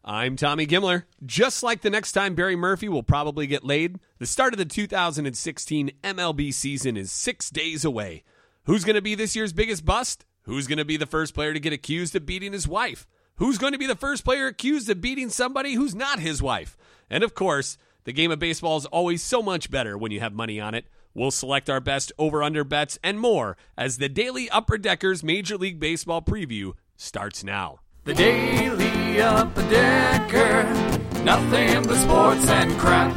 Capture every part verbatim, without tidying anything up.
I'm Tommy Gimler. Just like the next time Barry Murphy will probably get laid, the start of the two thousand sixteen M L B season is six days away. Who's going to be this year's biggest bust? Who's going to be the first player to get accused of beating his wife? Who's going to be the first player accused of beating somebody who's not his wife? And of course, the game of baseball is always so much better when you have money on it. We'll select our best over-under bets and more as the Daily Upper Deckers Major League Baseball preview starts now. The Daily Upper Decker, nothing but sports and crap.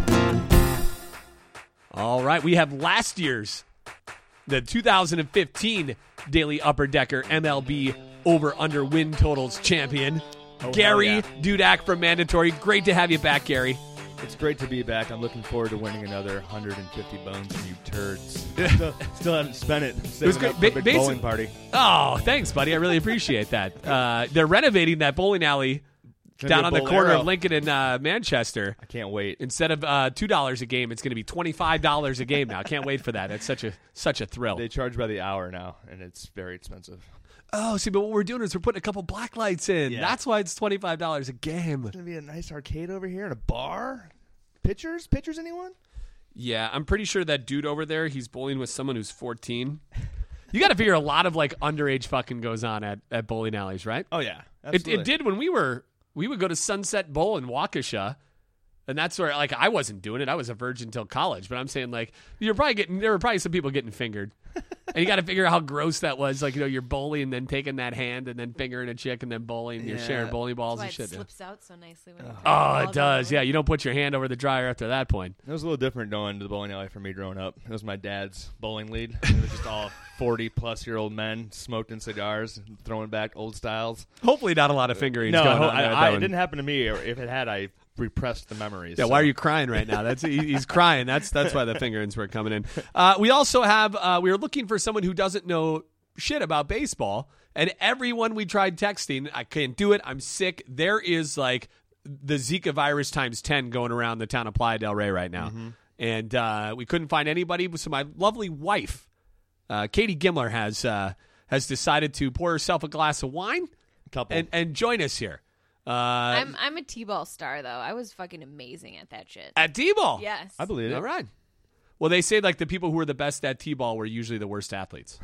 All right, we have last year's, the two thousand fifteen Daily Upper Decker M L B over-under win totals champion, oh, Gary yeah. Dudak from Mandatory. Great to have you back, Gary. It's great to be back. I'm looking forward to winning another one hundred fifty bones from you turds. still, still haven't spent it. Saving It was great. Up for a Ba- big basi- bowling party. Oh, thanks, buddy. I really appreciate that. Uh, they're renovating that bowling alley Gonna down be a on the bowl corner arrow. of Lincoln and uh, Manchester. I can't wait. Instead of uh, two dollars a game, it's going to be twenty-five dollars a game now. Can't wait for that. That's such a such a thrill. They charge by the hour now, and it's very expensive. Oh, see, but what we're doing is we're putting a couple black lights in. Yeah. That's why it's twenty-five dollars a game. It's going to be a nice arcade over here and a bar. Pitchers? Pitchers, anyone? Yeah, I'm pretty sure that dude over there, he's bowling with someone who's fourteen. You got to figure a lot of like underage fucking goes on at, at bowling alleys, right? Oh, yeah. It, Absolutely. it did when we were, we would go to Sunset Bowl in Waukesha. And that's where, like, I wasn't doing it. I was a virgin till college. But I'm saying, like, you're probably getting, there were probably some people getting fingered. And you got to figure out how gross that was. Like, you know, you're bowling and then taking that hand and then fingering a chick and then bowling. And you're Yeah. sharing bowling balls That's and why shit. it slips out so nicely. When you Oh, throw it balls does. over. Yeah, you don't put your hand over the dryer after that point. It was a little different going to the bowling alley for me growing up. It was my dad's bowling league. It was just all forty-plus-year-old men smoking cigars, throwing back old styles. Hopefully not a lot of fingerings No, going I, on there at I, that it one. didn't happen to me. Or if it had, I repressed the memories. Yeah, so. why are you crying right now? That's he, he's crying. That's that's why the fingerings were coming in. Uh, we also have uh, we were looking for someone who doesn't know shit about baseball, and everyone we tried texting, I can't do it. I'm sick. There is like the Zika virus times ten going around the town of Playa del Rey right now, Mm-hmm. and uh, we couldn't find anybody. So my lovely wife, uh, Katie Gimler, has uh, has decided to pour herself a glass of wine Couple. and and join us here. Uh, I'm I'm a T-ball star though. I was fucking amazing at that shit. at T-ball. Yes. I believe it. All right. Well, they say like the people who are the best at T-ball were usually the worst athletes.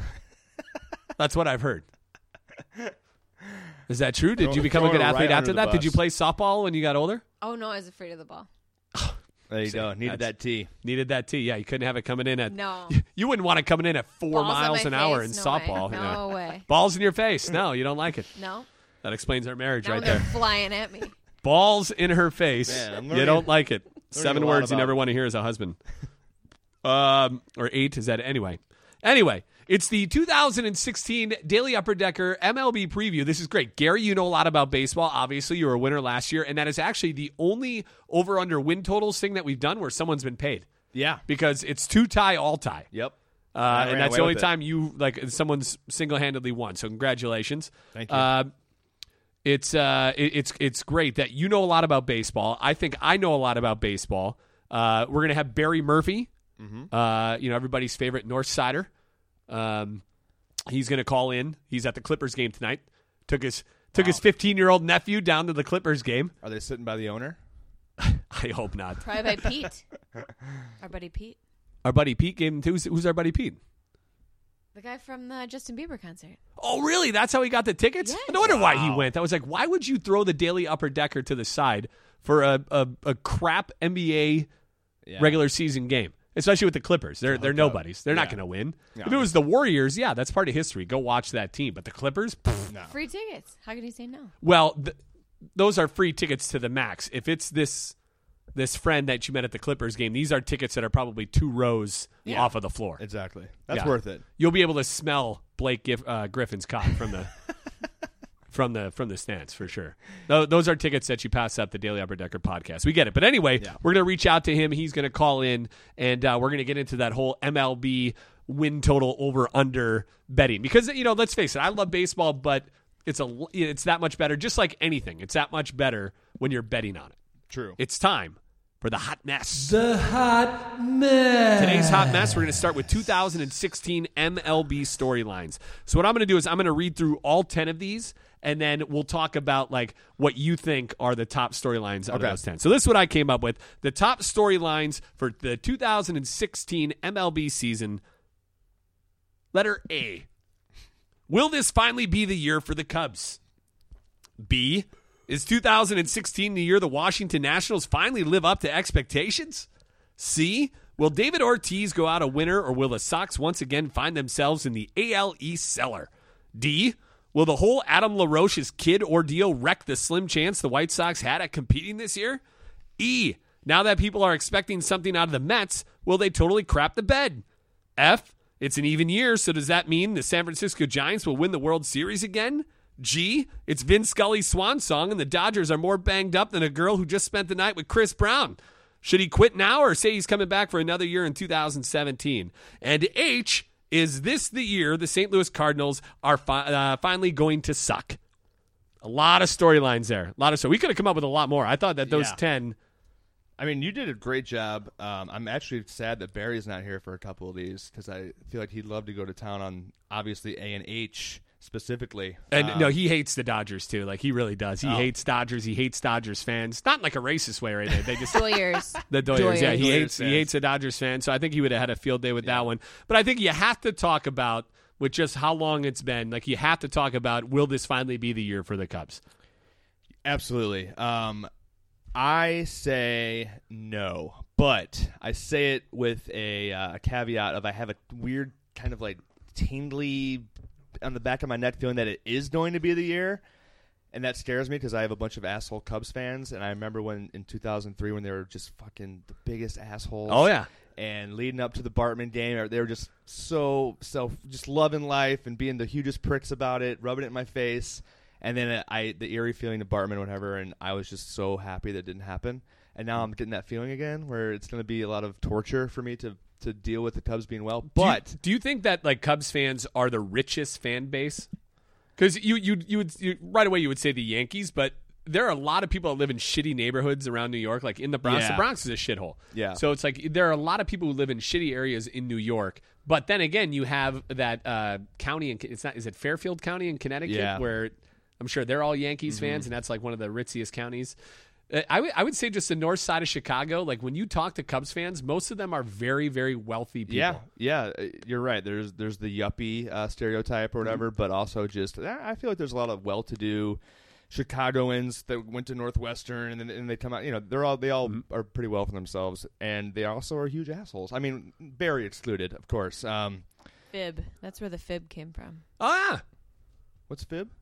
That's what I've heard. Is that true? Did Throw- you become a throw good it athlete right after under the that? Did you bus. play softball when you got older? Oh no, I was afraid of the ball. There you See, go. Needed that's- that tea. Needed that tee. Yeah, you couldn't have it coming in at. No. You wouldn't want it coming in at four Balls on miles my an hour in face? No softball. way. Yeah. No way. Balls in your face. No, you don't like it. No. That explains our marriage Now right they're there. flying at me. Balls in her face. Man, I'm you learning- don't like it. Seven a lot words you about- never want to hear as a husband. um, or eight is that anyway? Anyway, it's the two thousand sixteen Daily Upper Decker M L B preview. This is great, Gary. You know a lot about baseball. Obviously, you were a winner last year, and that is actually the only over/under win totals thing that we've done where someone's been paid Yeah. because it's two tie, all tie. Yep. Uh, I and ran that's away the only with it. time you like someone's single-handedly won. So congratulations. Thank you. Uh, it's uh, it, it's it's great that you know a lot about baseball. I think I know a lot about baseball. Uh, we're gonna have Barry Murphy, Mm-hmm. uh, you know everybody's favorite North Sider. Um, he's gonna call in. He's at the Clippers game tonight. Took his took his fifteen-year-old nephew down to the Clippers game. Are they sitting by the owner? I hope not. Probably by Pete. Our buddy Pete. Our buddy Pete gave him. Who's, who's our buddy Pete? The guy from the Justin Bieber concert. Oh, really? That's how he got the tickets? Yes. No wonder why he Wow. went. I was like, why would you throw the Daily Upper Decker to the side for a, a, a crap N B A Yeah. regular season game? Especially with the Clippers. They're they're hook nobodies. They're not Yeah. going to win. No. If it was the Warriors, yeah, that's part of history. Go watch that team. But the Clippers? Pfft. No. Free tickets. How can you say no? Well, th- those are free tickets to the max. If it's this this friend that you met at the Clippers game, these are tickets that are probably two rows Yeah. off of the floor. Exactly. That's Yeah. worth it. You'll be able to smell Blake Gif- uh, Griffin's cock from the from the from the stands for sure. Th- those are tickets that you pass up the Daily Upper Decker podcast. We get it, but anyway, Yeah. we're gonna reach out to him. He's gonna call in, and uh, we're gonna get into that whole M L B win total over under betting because you know, let's face it, I love baseball, but it's a it's that much better. Just like anything, it's that much better when you're betting on it. True. It's time for the hot mess. The hot mess. Today's hot mess, we're going to start with two thousand sixteen M L B storylines. So what I'm going to do is I'm going to read through all ten of these, and then we'll talk about like what you think are the top storylines out Okay. of those ten. So this is what I came up with. The top storylines for the two thousand sixteen M L B season. Letter A. Will this finally be the year for the Cubs? B. Is two thousand sixteen the year the Washington Nationals finally live up to expectations? C. Will David Ortiz go out a winner, or will the Sox once again find themselves in the A L East cellar? D. Will the whole Adam LaRoche's kid ordeal wreck the slim chance the White Sox had at competing this year? E. Now that people are expecting something out of the Mets, will they totally crap the bed? F. It's an even year, so does that mean the San Francisco Giants will win the World Series again? G. It's Vin Scully's swan song, and the Dodgers are more banged up than a girl who just spent the night with Chris Brown. Should he quit now or say he's coming back for another year in two thousand seventeen? And H. Is this the year the Saint Louis Cardinals are fi- uh, finally going to suck? A lot of storylines there. A lot of so we could have come up with a lot more. I thought that those Yeah. ten. I mean, you did a great job. Um, I'm actually sad that Barry's not here for a couple of these because I feel like he'd love to go to town on obviously A and H specifically. And Um, no, he hates the Dodgers too. Like he really does. He Oh. hates Dodgers. He hates Dodgers fans. Not in like a racist way or anything. They just Doyers. the Doyers. Yeah, he Doyers hates he fans. hates a Dodgers fan. So I think he would have had a field day with that one. But I think you have to talk about with just how long it's been. Like you have to talk about will this finally be the year for the Cubs? Absolutely. Um, I say no, but I say it with a, uh, a caveat of I have a weird kind of like tingly on the back of my neck feeling that it is going to be the year, and that scares me because I have a bunch of asshole Cubs fans, and I remember when in two thousand three when they were just fucking the biggest assholes. Oh yeah. And leading up to the Bartman game, they were just so self, just loving life and being the hugest pricks about it, rubbing it in my face. And then I, the eerie feeling of Bartman, whatever, and I was just so happy that it didn't happen. And now I'm getting that feeling again, where it's going to be a lot of torture for me to to deal with the Cubs being well. But do you, do you think that like Cubs fans are the richest fan base? Because you you you would you, right away you would say the Yankees, but there are a lot of people that live in shitty neighborhoods around New York, like in the Bronx. Yeah. The Bronx is a shithole. Yeah. So it's like there are a lot of people who live in shitty areas in New York. But then again, you have that uh, county in it's not is it Fairfield County in Connecticut Yeah. where I'm sure they're all Yankees Mm-hmm. fans, and that's like one of the ritziest counties. Uh, I would I would say just the north side of Chicago. Like when you talk to Cubs fans, most of them are very very wealthy people. yeah, yeah, uh, you're right. There's there's the yuppie uh, stereotype or whatever, Mm-hmm. but also just I feel like there's a lot of well-to-do Chicagoans that went to Northwestern, and then and they come out. You know, they're all they all Mm-hmm. are pretty well for themselves, and they also are huge assholes. I mean, Barry excluded, of course. Um, Fib. That's where the fib came from. Oh yeah. what's fib?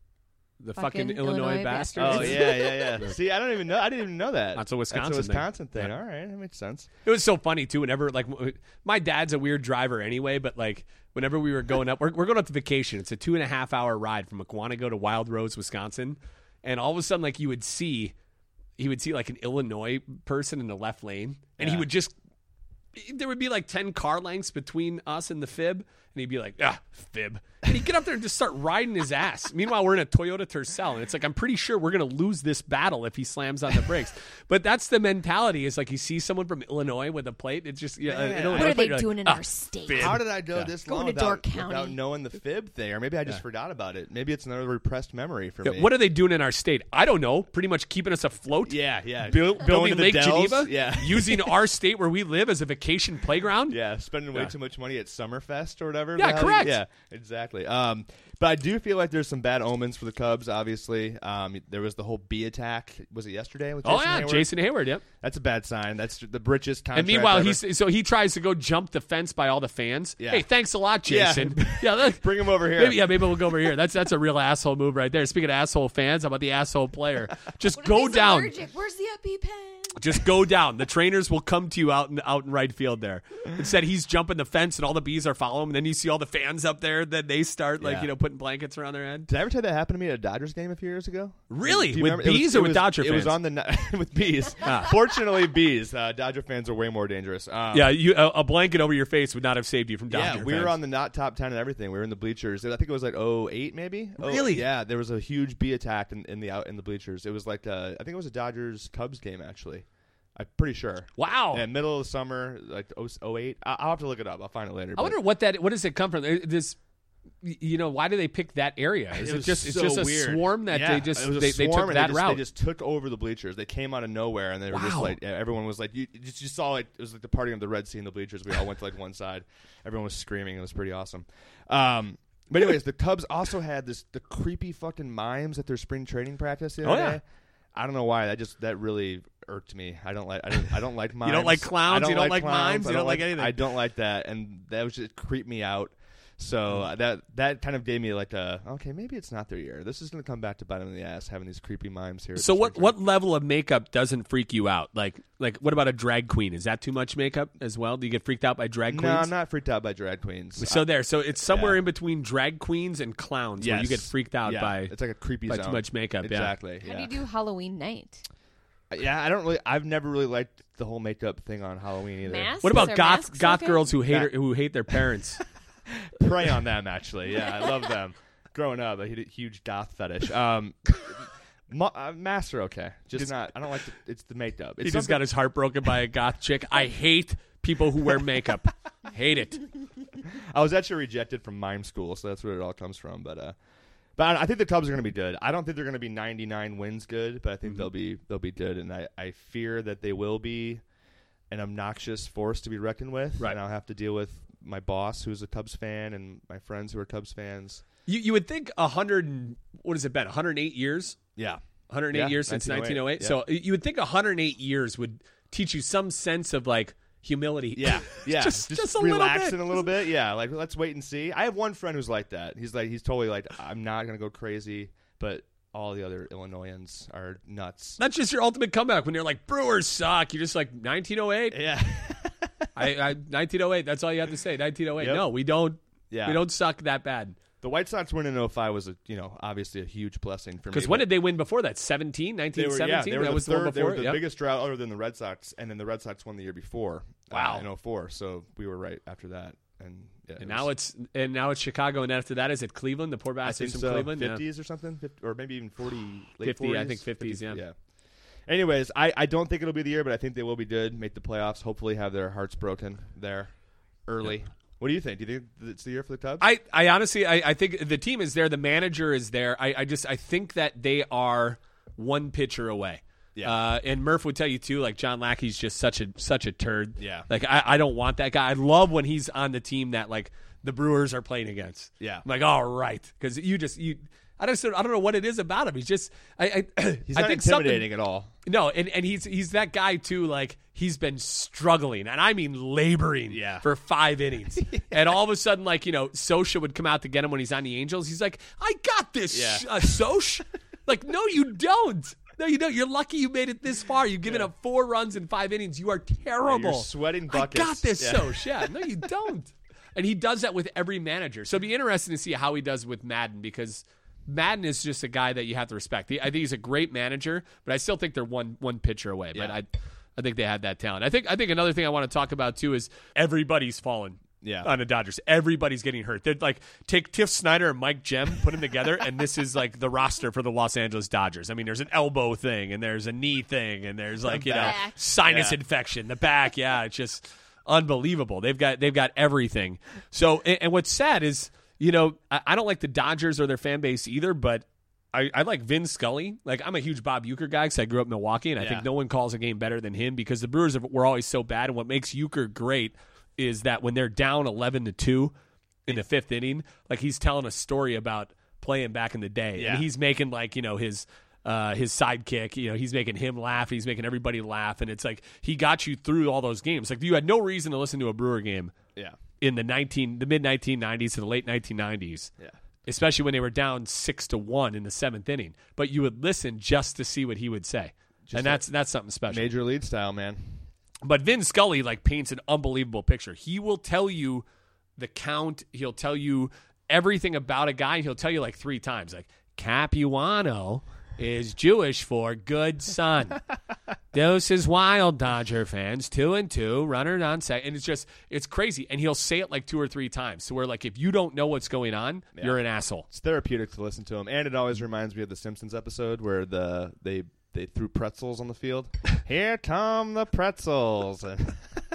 The fucking, Fucking Illinois, Illinois bastards. Oh yeah, yeah, yeah. See, I don't even know. I didn't even know that. That's a Wisconsin That's a thing. Wisconsin thing. Yeah. All right, that makes sense. It was so funny too. Whenever like w- my dad's a weird driver anyway, but like whenever we were going up, we're, we're going up to vacation. It's a two and a half hour ride from Aquanago to Wild Rose, Wisconsin, and all of a sudden, like you would see, he would see like an Illinois person in the left lane, and he Yeah. would just there would be like ten car lengths between us and the Fib, and he'd be like, ah, Fib. And he'd get up there and just start riding his ass. Meanwhile, we're in a Toyota Tercel, and it's like, I'm pretty sure we're going to lose this battle if he slams on the brakes. But that's the mentality, is like you see someone from Illinois with a plate, it's just, yeah, Yeah. an Illinois What are plate, they you're like, doing in ah, our state? Fib. How did I go Yeah. this Going long to without, Door County. without knowing the fib thing? Or maybe I just forgot about it. Maybe it's another repressed memory for Yeah, me. what are they doing in our state? I don't know. Pretty much keeping us afloat. Yeah, yeah. Buil- Going building to the Lake Dells? Geneva. Yeah. Using our state where we live as a vacation playground. Yeah, spending way Yeah. too much money at Summerfest or whatever. Yeah, the hell- correct. Yeah, exactly. Um, but I do feel like there's some bad omens for the Cubs. Obviously, um, there was the whole bee attack. Was it yesterday? With Oh Jason yeah, Hayward? Jason Hayward. Yep. That's a bad sign. That's the richest contract. And meanwhile, ever. he's so he tries to go jump the fence by all the fans. Yeah. Hey, thanks a lot, Yeah. Jason. Yeah, look, bring him over here. maybe yeah, maybe we'll go over here. That's that's a real asshole move right there. Speaking of asshole fans, how about the asshole player? Just What if go he's down. allergic? Where's the EpiPen? Just go down. The trainers will come to you out in out in right field there. Instead, he's jumping the fence and all the bees are following him. And then you see all the fans up there. Then they start like Yeah. you know putting blankets around their head. Did I ever tell you that happened to me at a Dodgers game a few years ago? Really? Do you With remember? It was- bees it or with was- Dodger It was fans? on the ni- with bees. Fortunately, bees. Uh, Dodger fans are way more dangerous. Um, Yeah, you a, a blanket over your face would not have saved you from Dodger Yeah, we fans. were on the not top ten and everything. We were in the bleachers. I think it was like oh eight maybe. Oh, Really? yeah, there was a huge bee attack in, in the out in the bleachers. It was like uh, I think it was a Dodgers Cubs game actually. I'm pretty sure. Wow. Yeah, middle of the summer, like oh eight. I- I'll have to look it up. I'll find it later. I but- wonder what that what does it come from? Uh, This you know, why do they pick that area? Is It it, was just it's so just a weird. swarm that Yeah, they just it was a they, they swarm, took and that they just, route? They just took over the bleachers. They came out of nowhere, and they were just Wow. like, yeah, everyone was like, you, you just you saw like it was like the party of the Red Sea in the bleachers. We all went to like one side. Everyone was screaming. It was pretty awesome. Um, but anyways, the Cubs also had this the creepy fucking mimes at their spring training practice the other Oh, yeah. day. I don't know why. That just that really irked me. I don't like. I don't, I don't like mimes. don't like clowns? I You don't like clowns. mimes? I You don't like anything? I don't like that, and that was just creeped me out. So uh, that that kind of gave me like a okay, maybe it's not their year. This is going to come back to bite them in the ass having these creepy mimes here. at So the what spring what level of makeup doesn't freak you out? Like like what about a drag queen? Is that too much makeup as well? Do you get freaked out by drag training. queens? No, I'm not freaked out by drag queens. So I- there, so it's somewhere Yeah. in between drag queens and clowns where you get yes. freaked out Yeah, by it's like a creepy by zone. too much makeup. Yeah. Exactly. How yeah. do you do Halloween night? Yeah, I don't really. I've never really liked the whole makeup thing on Halloween either. Masks? What about Are goth masks goth okay? girls who hate Yeah. her, who hate their parents? Prey on them, actually. Yeah, I love them. Growing up, I had a huge goth fetish. Um, ma- uh, masks are okay. Just not. I don't like. The, it's the makeup. It's He just something- got his heart broken by a goth chick. I hate people who wear makeup. Hate it. I was actually rejected from mime school, so that's where it all comes from. But uh, but I, I think the Cubs are going to be good. I don't think they're going to be ninety-nine wins good, but I think Mm-hmm. they'll be they'll be good, and I, I fear that they will be an obnoxious force to be reckoned with. Right. And I'll have to deal with my boss, who's a Cubs fan, and my friends who are Cubs fans. You you would think a hundred and what has it been? one hundred eight years. Yeah. one hundred eight Yeah, years since nineteen oh eight. yeah. So you would think one hundred eight years would teach you some sense of like humility. Yeah, yeah, just, just, a little relaxing bit. a little bit. Yeah, like let's wait and see. I have one friend who's like that. He's like, he's totally like, I'm not gonna go crazy, but all the other Illinoisans are nuts. That's just your ultimate comeback when you're like Brewers suck. You're just like nineteen oh eight. Yeah, I, I nineteen oh eight. That's all you have to say. nineteen oh eight. Yep. No, we don't. yeah. We don't suck that bad. The White Sox win in oh five was a, you know, obviously a huge blessing for me. Because when but did they win before that? seventeen, they nineteen were, seventeen. yeah, they were that the was third, the one they were before. the Yep. biggest drought other than the Red Sox, and then the Red Sox won the year before. Wow. uh, in oh four. So we were right after that, and yeah, And it now was- it's and now it's Chicago, and after that is it Cleveland? The poor I bastards think from so, Cleveland. Yeah. fifties or something, fifty, or maybe even forty, late fifty, I forties? think fifties, yeah. yeah. Anyways, I, I don't think it'll be the year, but I think they will be good, make the playoffs, hopefully have their hearts broken there early. What do you think? Do you think it's the year for the Cubs? I, I honestly, I, I think the team is there. The manager is there. I, I just, I think that they are one pitcher away. Yeah. Uh, and Murph would tell you too. Like John Lackey's just such a such a turd. Yeah. Like I, I don't want that guy. I love when he's on the team that like the Brewers are playing against. Yeah. I'm like, all right, because you just you. I just I don't know what it is about him. He's just I I, He's I not think something- intimidating at all. No, and, and he's he's that guy too. Like he's been struggling, and I mean laboring, Yeah. for five innings. And all of a sudden, like you know, Sosha would come out to get him when he's on the Angels. He's like, "I got this, Yeah. uh, Sosh." Like, no, you don't. No, you don't. You're lucky you made it this far. You've given Yeah. up four runs in five innings. You are terrible. You're sweating I buckets. got this, Yeah. Sosh. Yeah, no, you don't. And he does that with every manager. So it'd be interesting to see how he does with Madden because Madden is just a guy that you have to respect. He, I think he's a great manager, but I still think they're one one pitcher away. But Yeah. I, I think they have that talent. I think I think another thing I want to talk about too is everybody's fallen. Yeah. On the Dodgers, everybody's getting hurt. They're like take Tiff Snyder and Mike Gem, put them together, and this is like the roster for the Los Angeles Dodgers. I mean, there's an elbow thing, and there's a knee thing, and there's like you know back. sinus Yeah. infection, the back. Yeah, it's just unbelievable. They've got they've got everything. So, and, and what's sad is, you know, I, I don't like the Dodgers or their fan base either, but I, I like Vin Scully. Like I'm a huge Bob Uecker guy because I grew up in Milwaukee, and I Yeah. think no one calls a game better than him because the Brewers have, were always so bad. And what makes Uecker great is that when they're down eleven to two in the fifth inning, like he's telling a story about playing back in the day, Yeah. and he's making like you know his. Uh, his sidekick, you know, he's making him laugh. He's making everybody laugh, and it's like he got you through all those games. Like you had no reason to listen to a Brewer game Yeah. in the nineteen, the mid nineteen nineties to the late nineteen nineties, Yeah. especially when they were down six to one in the seventh inning. But you would listen just to see what he would say, and that's that's something special. Major league style, man. But Vin Scully like paints an unbelievable picture. He will tell you the count. He'll tell you everything about a guy. He'll tell you like three times, like Capuano is Jewish for good son. Dose is wild, Dodger fans. Two and two, runner on second. And it's just, it's crazy. And he'll say it like two or three times. So where like, if you don't know what's going on, Yeah. you're an asshole. It's therapeutic to listen to him, and it always reminds me of the Simpsons episode where the they they threw pretzels on the field. Here come the pretzels. And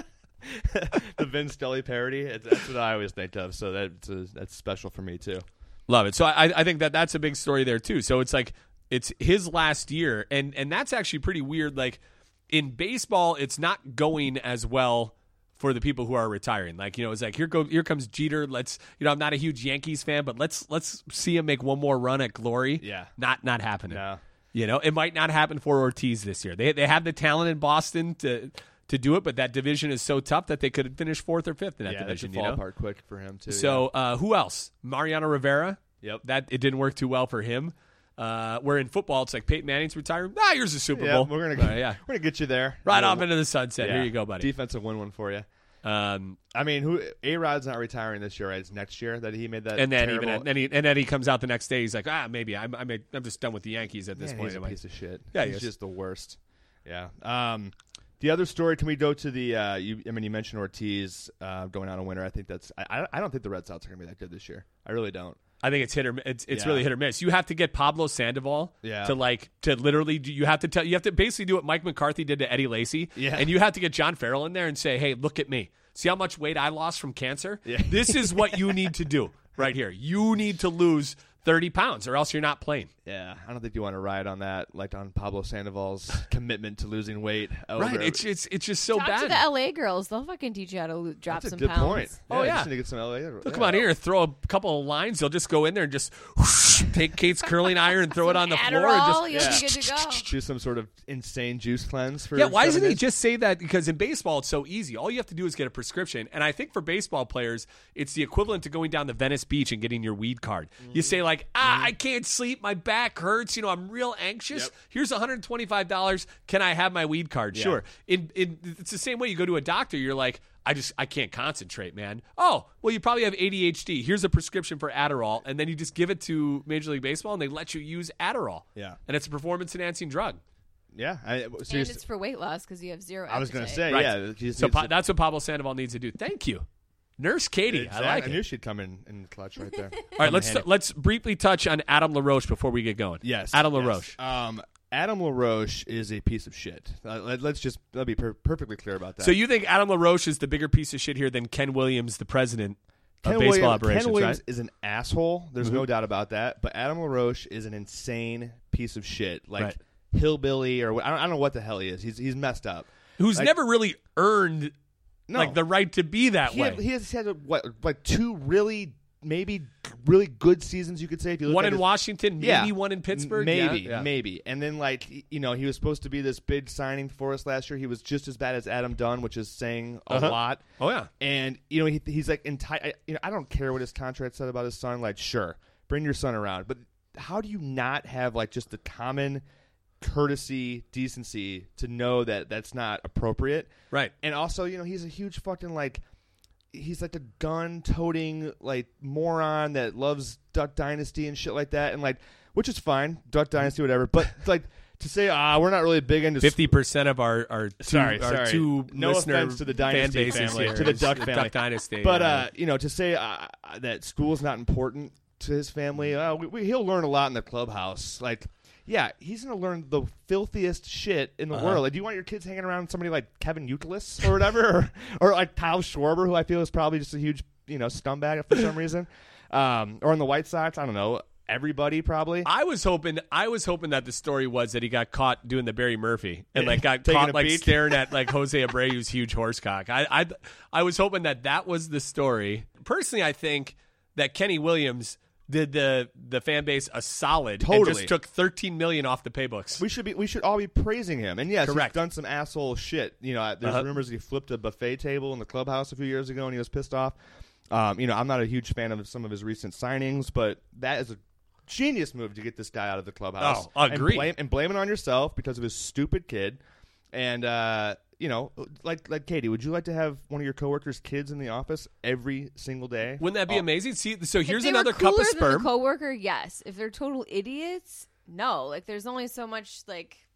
the Vin Scully parody. It's, that's what I always think of. So that's uh, that's special for me too. Love it. So I, I think that that's a big story there too. So it's like it's his last year, and and that's actually pretty weird. Like in baseball, it's not going as well for the people who are retiring. Like, you know, it's like here go here comes Jeter. Let's, you know, I'm not a huge Yankees fan, but let's let's see him make one more run at glory. Yeah. Not not happening. No. You know, it might not happen for Ortiz this year. They they have the talent in Boston to to do it, but that division is so tough that they could finish fourth or fifth in that Yeah, division. that You should know, fall apart quick for him too. so uh, who else? Mariano Rivera. Yep. That it didn't work too well for him. Uh, where in football, it's like Peyton Manning's retiring. Ah, here's a Super yeah, Bowl. we're gonna Uh, yeah, we're gonna get you there. right Yeah. off into the sunset. Yeah. Here you go, buddy. Defensive win one for you. Um, I mean, who A Rod's not retiring this year, right? It's next year that he made that. and then terrible, even and then, he, and then he comes out the next day. He's like, ah, maybe I'm I'm, I'm just done with the Yankees at this Man, point. he's a I'm like, piece of shit. Yeah, he he's is. just the worst. Yeah. Um, the other story. Can we go to the? Uh, you, I mean, you mentioned Ortiz uh, going out a winner. I think that's. I, I don't think the Red Sox are going to be that good this year. I really don't. I think it's hit or it's it's Yeah. really hit or miss. You have to get Pablo Sandoval Yeah. to like to literally do, you have to tell you have to basically do what Mike McCarthy did to Eddie Lacy. Yeah. And you have to get John Farrell in there and say, "Hey, look at me. See how much weight I lost from cancer? Yeah. This is what you need to do right here. You need to lose thirty pounds or else you're not playing." Yeah, I don't think you want to ride on that, like on Pablo Sandoval's commitment to losing weight. Over Right. It's it's it's just so Talk bad. to the L A girls. They'll fucking teach you how to lo- drop That's a some good pounds. point. Oh, you yeah. just need to get some L A. They'll yeah. come out here and throw a couple of lines. They'll just go in there and just whoosh, take Kate's curling iron and throw it on the floor. And Adderall, just, you'll be good to go. Do some sort of insane juice cleanse for yeah, why seven doesn't he days? just say that? Because in baseball, it's so easy. All you have to do is get a prescription. And I think for baseball players, it's the equivalent to going down to Venice Beach and getting your weed card. You say, like, ah, I can't sleep. My back hurts. You know, I'm real anxious. Yep. Here's one hundred twenty-five dollars. Can I have my weed card? Yeah. Sure. In, in, it's the same way you go to a doctor. You're like, I just I can't concentrate, man. Oh, well, you probably have A D H D. Here's a prescription for Adderall. And then you just give it to Major League Baseball, and they let you use Adderall. Yeah. And it's a performance-enhancing drug. Yeah, I, And seriously, it's for weight loss because you have zero. I was going to appetite. say, Right. yeah. he just So needs pa- to- that's what Pablo Sandoval needs to do. Thank you, Nurse Katie. Exactly. I like I it. knew she'd come in in clutch right there. All right, let's let's briefly touch on Adam LaRoche before we get going. Yes, Adam yes. LaRoche. Um, Adam LaRoche is a piece of shit. Uh, let, us just let be per- perfectly clear about that. So you think Adam LaRoche is the bigger piece of shit here than Ken Williams, the president of Ken baseball Williams, operations, Ken Williams right? is an asshole. There's Mm-hmm. no doubt about that. But Adam LaRoche is an insane piece of shit, like Right. hillbilly or wh- I don't, I don't know what the hell he is. He's he's messed up. Who's like- never really earned No. like the right to be that He, way. had, he has had what like two really maybe really good seasons you could say if you look One at in his, Washington, maybe yeah, one in Pittsburgh. maybe Yeah, yeah. maybe and then like y- you know he was supposed to be this big signing for us last year. He was just as bad as Adam Dunn, which is saying a Uh-huh. lot. Oh yeah. And you know he, he's like entire. You know I don't care what his contract said about his son. Like sure, bring your son around, but how do you not have like just the common courtesy, decency to know that that's not appropriate? Right. And also, you know, he's a huge fucking like he's like a gun-toting like moron that loves Duck Dynasty and shit like that, and like which is fine, Duck Dynasty, whatever. But like to say, ah, we're not really big into Fifty percent of our our two, Sorry, our sorry. two No listener offense to the fan Dynasty bases family, here to the is Duck the family. Duck Dynasty. But yeah. uh, you know, to say uh, that school's not important to his family, uh, we, we, he'll learn a lot in the clubhouse. Like, yeah, he's gonna learn the filthiest shit in the Uh-huh. world. Like, do you want your kids hanging around with somebody like Kevin Youkilis or whatever, or, or like Kyle Schwarber, who I feel is probably just a huge, you know, scumbag for some reason, um, or in the White Sox? I don't know. Everybody probably. I was hoping I was hoping that the story was that he got caught doing the Barry Murphy and like got Taking caught a like peek. staring at like Jose Abreu's huge horse cock. I, I I was hoping that that was the story. Personally, I think that Kenny Williams did the the fan base a solid and Totally. just took thirteen million off the pay books. We should be. We should all be praising him. And yes, Correct. he's done some asshole shit. You know, there's Uh-huh. rumors that he flipped a buffet table in the clubhouse a few years ago, and he was pissed off. Um, you know, I'm not a huge fan of some of his recent signings, but that is a genius move to get this guy out of the clubhouse. Oh, agreed. And blame, and blame it on yourself because of his stupid kid. And uh, you know, like like Katie, would you like to have one of your coworkers' kids in the office every single day? Wouldn't that be Oh, amazing? See, so If here's they another were cup cooler of than the sperm. coworker, yes. If they're total idiots, no. Like there's only so much like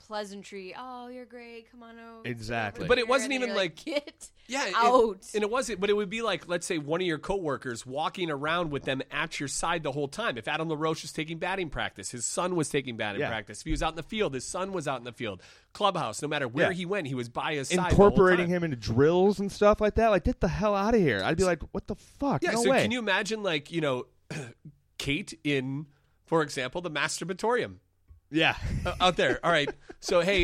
pleasantry. Oh, you're great. Come on over. Exactly. over But it here," wasn't and even you're like- get Yeah, it- out. and it wasn't, but it would be like, let's say, one of your coworkers walking around with them at your side the whole time. If Adam LaRoche was taking batting practice, his son was taking batting Yeah. practice. If he was out in the field, his son was out in the field. Clubhouse, no matter where Yeah. he went, he was by his side. the whole Incorporating time. him into drills and stuff like that. Like, get the hell out of here. I'd be like, what the fuck? Yeah, no so way. can you imagine, like, you know, Kate in, for example, the masturbatorium yeah. uh, out there? All right, so hey,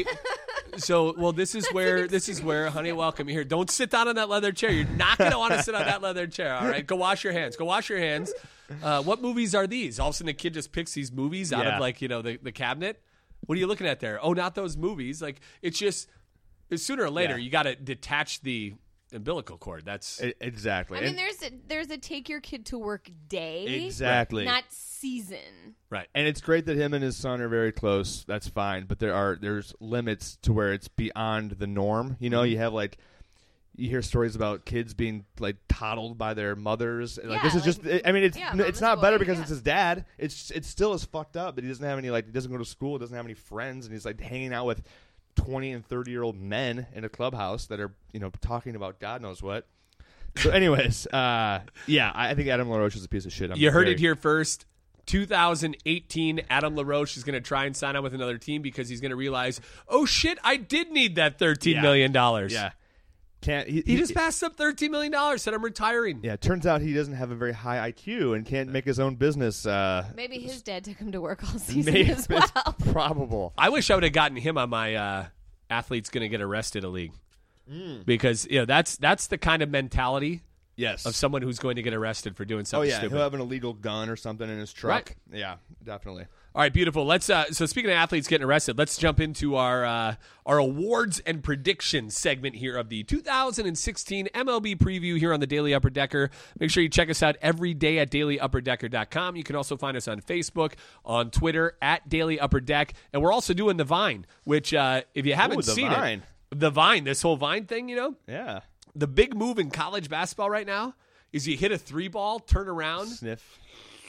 so well, this is where this is where, honey, welcome here. Don't sit down on that leather chair. You're not going to want to sit on that leather chair. All right, go wash your hands. Go wash your hands. Uh, what movies are these? All of a sudden, the kid just picks these movies out Yeah. of like you know the the cabinet. What are you looking at there? Oh, not those movies. Like it's just sooner or later Yeah. you got to detach the umbilical cord. That's E- exactly. I mean, And- there's a, there's a take your kid to work day, exactly. not season. right. And it's great that him and his son are very close. That's fine, but there are there's limits to where it's beyond the norm. You know, you have like you hear stories about kids being like coddled by their mothers. Like Yeah, this is like- just. I mean, it's yeah, n- it's mama's not better boy, because yeah. it's his dad. It's it's still as fucked up that he doesn't have any like he doesn't go to school, doesn't have any friends, and he's like hanging out with twenty and thirty year old men in a clubhouse that are you know talking about God knows what. So, anyways, uh, yeah, I I think Adam LaRoche is a piece of shit. I'm You heard very- it here first. two thousand eighteen, Adam LaRoche is going to try and sign on with another team because he's going to realize, oh shit, I did need that thirteen Yeah. million dollars. Yeah, can't he? He just passed up thirteen million dollars. Said I'm retiring. Yeah, it turns out he doesn't have a very high I Q and can't make his own business. Uh, Maybe his dad took him to work all season maybe as it's well. probable. I wish I would have gotten him on my uh, athlete's going to get arrested a league Mm. because you know that's that's the kind of mentality Yes. of someone who's going to get arrested for doing oh something yeah, stupid. he'll have an illegal gun or something in his truck. Right. Yeah, definitely. All right, beautiful. Let's. Uh, so speaking of athletes getting arrested, let's jump into our uh, our awards and predictions segment here of the two thousand sixteen M L B preview here on the Daily Upper Decker. Make sure you check us out every day at daily upper decker dot com. You can also find us on Facebook, on Twitter at Daily Upper Deck, and we're also doing the Vine, which uh, if you haven't Ooh, the seen Vine. it, the Vine, this whole Vine thing, you know, Yeah. the big move in college basketball right now is you hit a three ball, turn around. Sniff.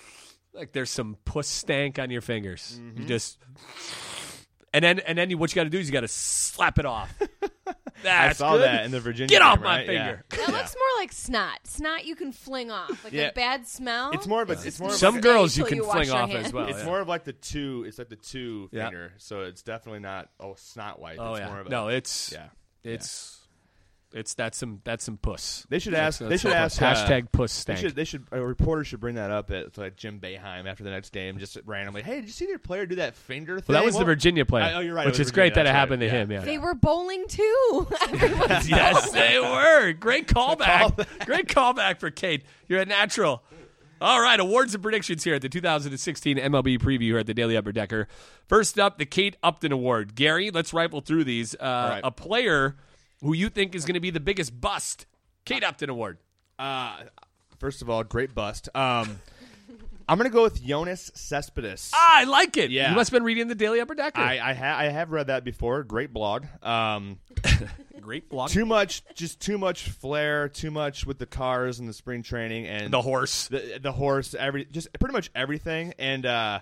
Like there's some puss stank on your fingers. Mm-hmm. You just, and then and then you, what you got to do is you got to slap it off. That's I saw good. that in the Virginia. Get off game, my right? finger. Yeah. That looks more like snot. Snot you can fling off, like Yeah. a bad smell. It's more of a. It's more of Some like girls you Until can you wash fling your off hands. as well. It's yeah. more of like the two. It's like the two Yeah. finger. So it's definitely not. Oh, snot wipe. Oh it's yeah. More of a, No, it's yeah. it's it's that's some that's some puss. They should That's- ask. They that's should some ask. puss. uh, Hashtag puss They stank. should. They should. A reporter should bring that up at to like Jim Boeheim after the next game, just randomly. Hey, did you see their player do that finger thing? Well, that was the What- Virginia player. I- oh, you're right, it Which was is great Virginia, that it that's happened right. to Yeah. him. Yeah. They were bowling too. Everyone's Yes, they were. Great callback. Great callback for Kate. You're a natural. All right, awards and predictions here at the two thousand sixteen M L B preview here at the Daily Upper Decker. First up, the Kate Upton Award. Gary, let's rifle through these. Uh, right. A player who you think is going to be the biggest bust. Kate Upton Award. Uh, first of all, great bust. Um, I'm gonna go with Jonas Cespedes. Ah, I like it. Yeah. You must have been reading the Daily Upper Decker. I I, ha- I have read that before. Great blog. Um, Great blog. too much, just too much flair. Too much with the cars and the spring training and The horse. the the horse. Every just pretty much everything. And uh,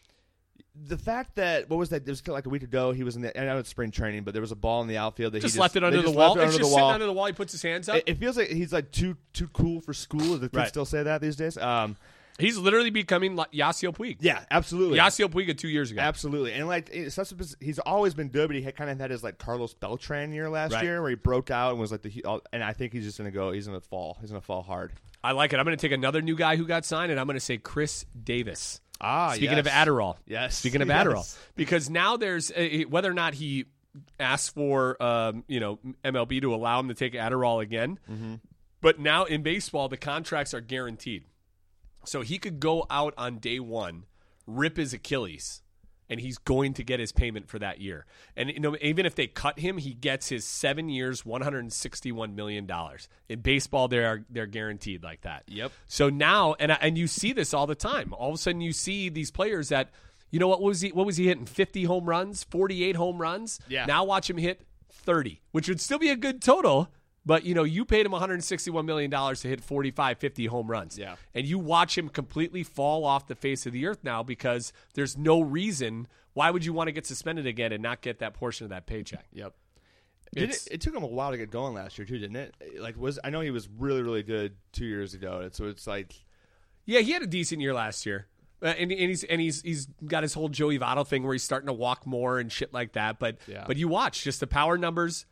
the fact that what was that? It was like a week ago. He was in the I know it's spring training, but there was a ball in the outfield that Just he left it they under the just wall. left it It's under just the sitting wall. under the wall. He puts his hands up. It, it feels like he's like too too cool for school. The kids Right. still say that these days. Um, He's literally becoming like Yasiel Puig. yeah, absolutely. Yasiel Puig two years ago. Absolutely, and like it- Cespedes, he's always been good, but he had kind of had his like Carlos Beltran year last Right. year, where he broke out and was like the. he- all- And I think he's just gonna go. He's gonna fall. He's gonna fall hard. I like it. I'm going to take another new guy who got signed, and I'm going to say Chris Davis. Ah, Speaking of yes. Adderall. Yes. Speaking of Yes. Adderall. Because now there's uh, whether or not he asks for um, you know M L B to allow him to take Adderall again. Mm-hmm. But now in baseball, the contracts are guaranteed. So he could go out on day one, rip his Achilles, and he's going to get his payment for that year. And you know, even if they cut him, he gets his seven years, one hundred sixty-one million dollars. In baseball, they're they're guaranteed like that. Yep. So now, and and you see this all the time. All of a sudden, you see these players that, you know, what was he? What was he hitting? fifty home runs, forty-eight home runs. Yeah. Now watch him hit thirty, which would still be a good total. But, you know, you paid him one hundred sixty-one million dollars to hit forty-five, fifty home runs. Yeah. And you watch him completely fall off the face of the earth now because there's no reason. Why would you want to get suspended again and not get that portion of that paycheck? Yep. Did It's- it, it took him a while to get going last year too, didn't it? Like, was I know he was really, really good two years ago. So it's like, Yeah, he had a decent year last year. Uh, and, and he's and he's he's got his whole Joey Votto thing where he's starting to walk more and shit like that. But Yeah. but you watch just the power numbers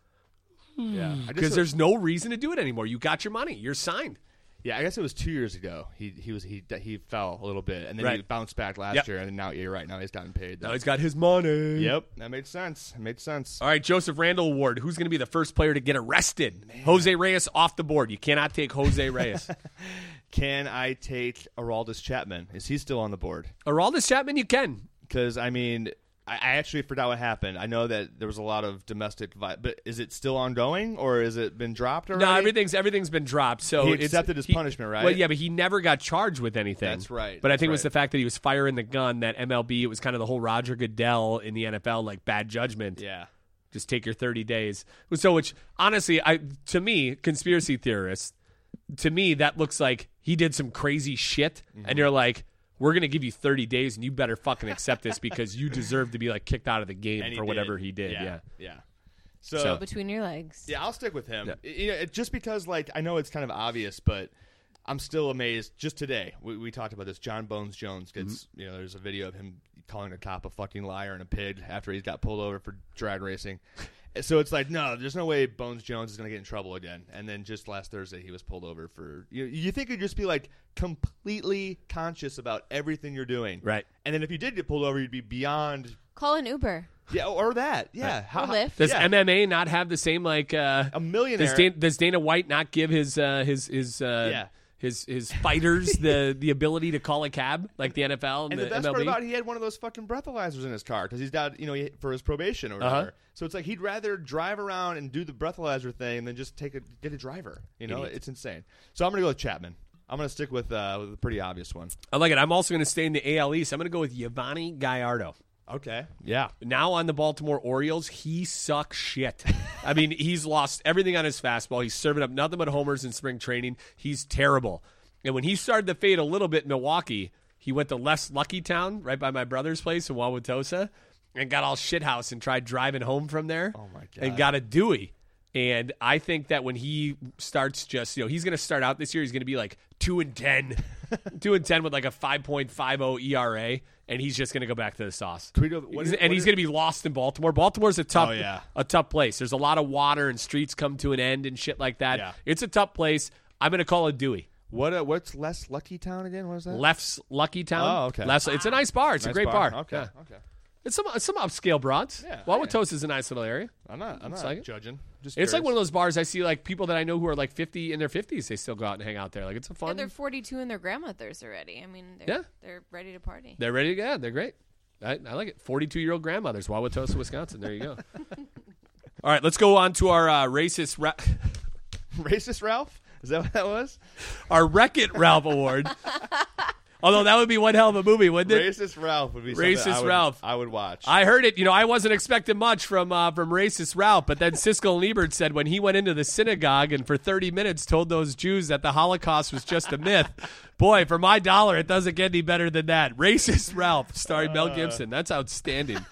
yeah, I because just, there's no reason to do it anymore. You got your money. You're signed. yeah, I guess it was two years ago. He he was he he fell a little bit, and then he Right. bounced back last Yep. year, and now you're right. Now he's gotten paid. Now he's got his money. Yep, that made sense. It made sense. All right, Joseph Randall Award. Who's going to be the first player to get arrested? Jose Reyes off the board. You cannot take Jose Reyes. Can I take Aroldis Chapman? Is he still on the board? Aroldis Chapman, you can. Because I mean, I, I actually forgot what happened. I know that there was a lot of domestic, vi- but is it still ongoing or has it been dropped already? No, everything's everything's been dropped. So He it's- accepted his he- punishment, right? Well, yeah, but he never got charged with anything. That's right, But I that's think it was right. the fact that he was firing the gun. That M L B, it was kind of the whole Roger Goodell in the N F L, like bad judgment. Yeah. Just take your thirty days. So, which honestly, I to me, conspiracy theorists, to me, that looks like he did some crazy shit, Mm-hmm. and you're like, we're gonna give you thirty days, and you better fucking accept this because you deserve to be like kicked out of the game And he for whatever did. he did. Yeah. Yeah. Yeah. So, So- Between your legs. yeah, I'll stick with him. Yeah. You know, it- just because, like, I know it's kind of obvious, but I'm still amazed. Just today, we, we talked about this. John Bones Jones gets, Mm-hmm. you know, there's a video of him calling a cop a fucking liar and a pig after he's got pulled over for drag racing. So it's like, no, there's no way Bones Jones is going to get in trouble again. And then just last Thursday, he was pulled over for. You, you think you'd just be like completely conscious about everything you're doing, Right. And then if you did get pulled over, you'd be beyond. Call an Uber. Yeah, or that. Yeah, Or Lyft. Does yeah. M M A not have the same like? Uh, a millionaire? Does Dana, does Dana White not give his uh, his his uh, Yeah. his his fighters the the ability to call a cab like the N F L and, And the, the best M L B? part about it, he had one of those fucking breathalyzers in his car because he's got, you know, he, for his probation or whatever. Uh-huh. So it's like he'd rather drive around and do the breathalyzer thing than just take a get a driver. You know, Idiot. it's insane. So I'm gonna go with Chapman. I'm gonna stick with uh, with a pretty obvious one. I like it. I'm also going to stay in the A L East. I'm going to go with Giovanni Gallardo. Okay. Yeah. Now on the Baltimore Orioles, he sucks shit. I mean, he's lost everything on his fastball. He's serving up nothing but homers in spring training. He's terrible. And when he started to fade a little bit in Milwaukee, he went to Les Lucky Town, right by my brother's place in Wauwatosa, and got all shithouse and tried driving home from there. Oh, my God. And got a Dewey. And I think that when he starts just, you know, he's going to start out this year, he's going to be like two and ten, two and ten with like a five point five oh E R A, and he's just going to go back to the sauce. Tweedo, what He's- is- and what he's is- going to be lost in Baltimore. Baltimore's a tough, Oh, yeah. a tough place. There's a lot of water and streets come to an end and shit like that. Yeah. It's a tough place. I'm going to call it Dewey. What uh, what's less Lucky Town again? What is that? Left's Lucky Town. Oh, okay. Left's, it's a nice bar. It's a Nice great bar. Okay. Yeah. Okay. It's some it's some upscale broads. Yeah. Wauwatosa is a nice little area. I'm not. I'm not like it. judging. Just It's like curious. one of those bars I see like people that I know who are like fifty in their fifties. They still go out and hang out there. Like it's a Yeah, fun. they're forty-two and their grandmothers already. I mean, they're, Yeah. they're ready to party. They're ready to go. They're great. I, I like it. forty-two-year-old grandmothers, Wauwatosa, Wisconsin. There you go. All right, let's go on to our uh, racist, ra- Racist Ralph. Is that what that was? our Wreck-It Ralph Award. Although that would be one hell of a movie, wouldn't it? Racist Ralph would be something Racist I would, Ralph. I would watch. I heard it. You know, I wasn't expecting much from uh, from racist Ralph, but then Siskel and Ebert said when he went into the synagogue and for thirty minutes told those Jews that the Holocaust was just a myth. Boy, for my dollar, it doesn't get any better than that. Racist Ralph, starring Mel Gibson. That's outstanding.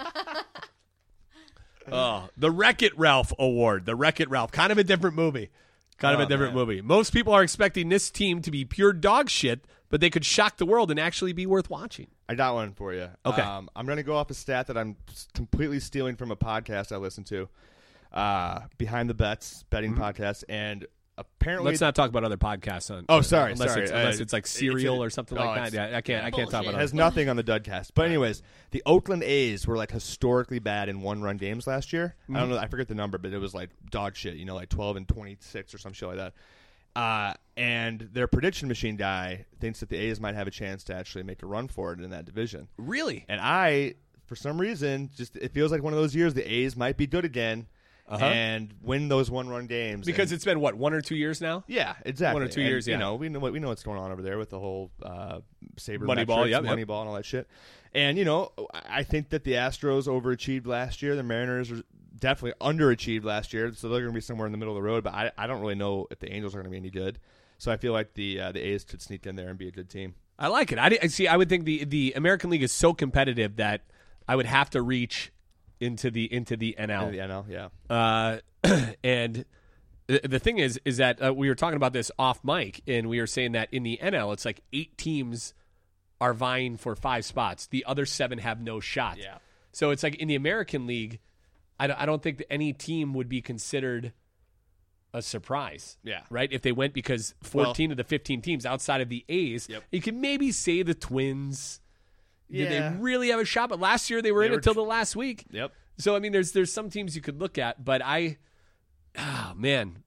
Oh, the Wreck-It Ralph Award. The Wreck-It Ralph. Kind of a different movie. Kind of Oh, a different man. movie. Most people are expecting this team to be pure dog shit, but they could shock the world and actually be worth watching. I got one for you. Okay. Um, I'm going to go off a stat that I'm s- completely stealing from a podcast I listen to, uh, Behind the Bets betting podcast, and apparently, Let's not talk about other podcasts on. Oh, sorry, unless sorry. It's, unless Uh, it's like it's Serial a- or something oh, like that. it's- Yeah, I can't. I can't talk it about has it. nothing on the Dudcast. But anyways, the Oakland A's were like historically bad in one-run games last year. I don't know. I forget the number, but it was like dog shit. You know, like twelve and twenty-six or some shit like that. Uh, and their prediction machine guy thinks that the A's might have a chance to actually make a run for it in that division. Really? And I, for some reason, just it feels like one of those years the A's might be good again Uh-huh. and win those one-run games. Because and, it's been what one or two years now. yeah, exactly. one or two And, years, yeah. You know, we know what we know what's going on over there with the whole uh, Saber Moneyball, yep, yep. Moneyball, and all that shit. And you know, I I think that the Astros overachieved last year. The Mariners are definitely underachieved last year, so they're going to be somewhere in the middle of the road. But I, I don't really know if the Angels are going to be any good. So I feel like the uh, the A's could sneak in there and be a good team. I like it. I, I see. I would think the the American League is so competitive that I would have to reach into the into the N L. Into the N L, yeah. Uh, and the, the thing is, is that uh, we were talking about this off mic, and we were saying that in the N L, it's like eight teams are vying for five spots. The other seven have no shot. Yeah. So it's like in the American League, I don't, I don't think that any team would be considered a surprise. Yeah. Right? If they went, because fourteen well, of the fifteen teams outside of the A's, yep. you can maybe say the Twins. Yeah. Did they really have a shot? But last year they were they in were until tr- the last week. Yep. So, I mean, there's there's some teams you could look at, but I, oh, man.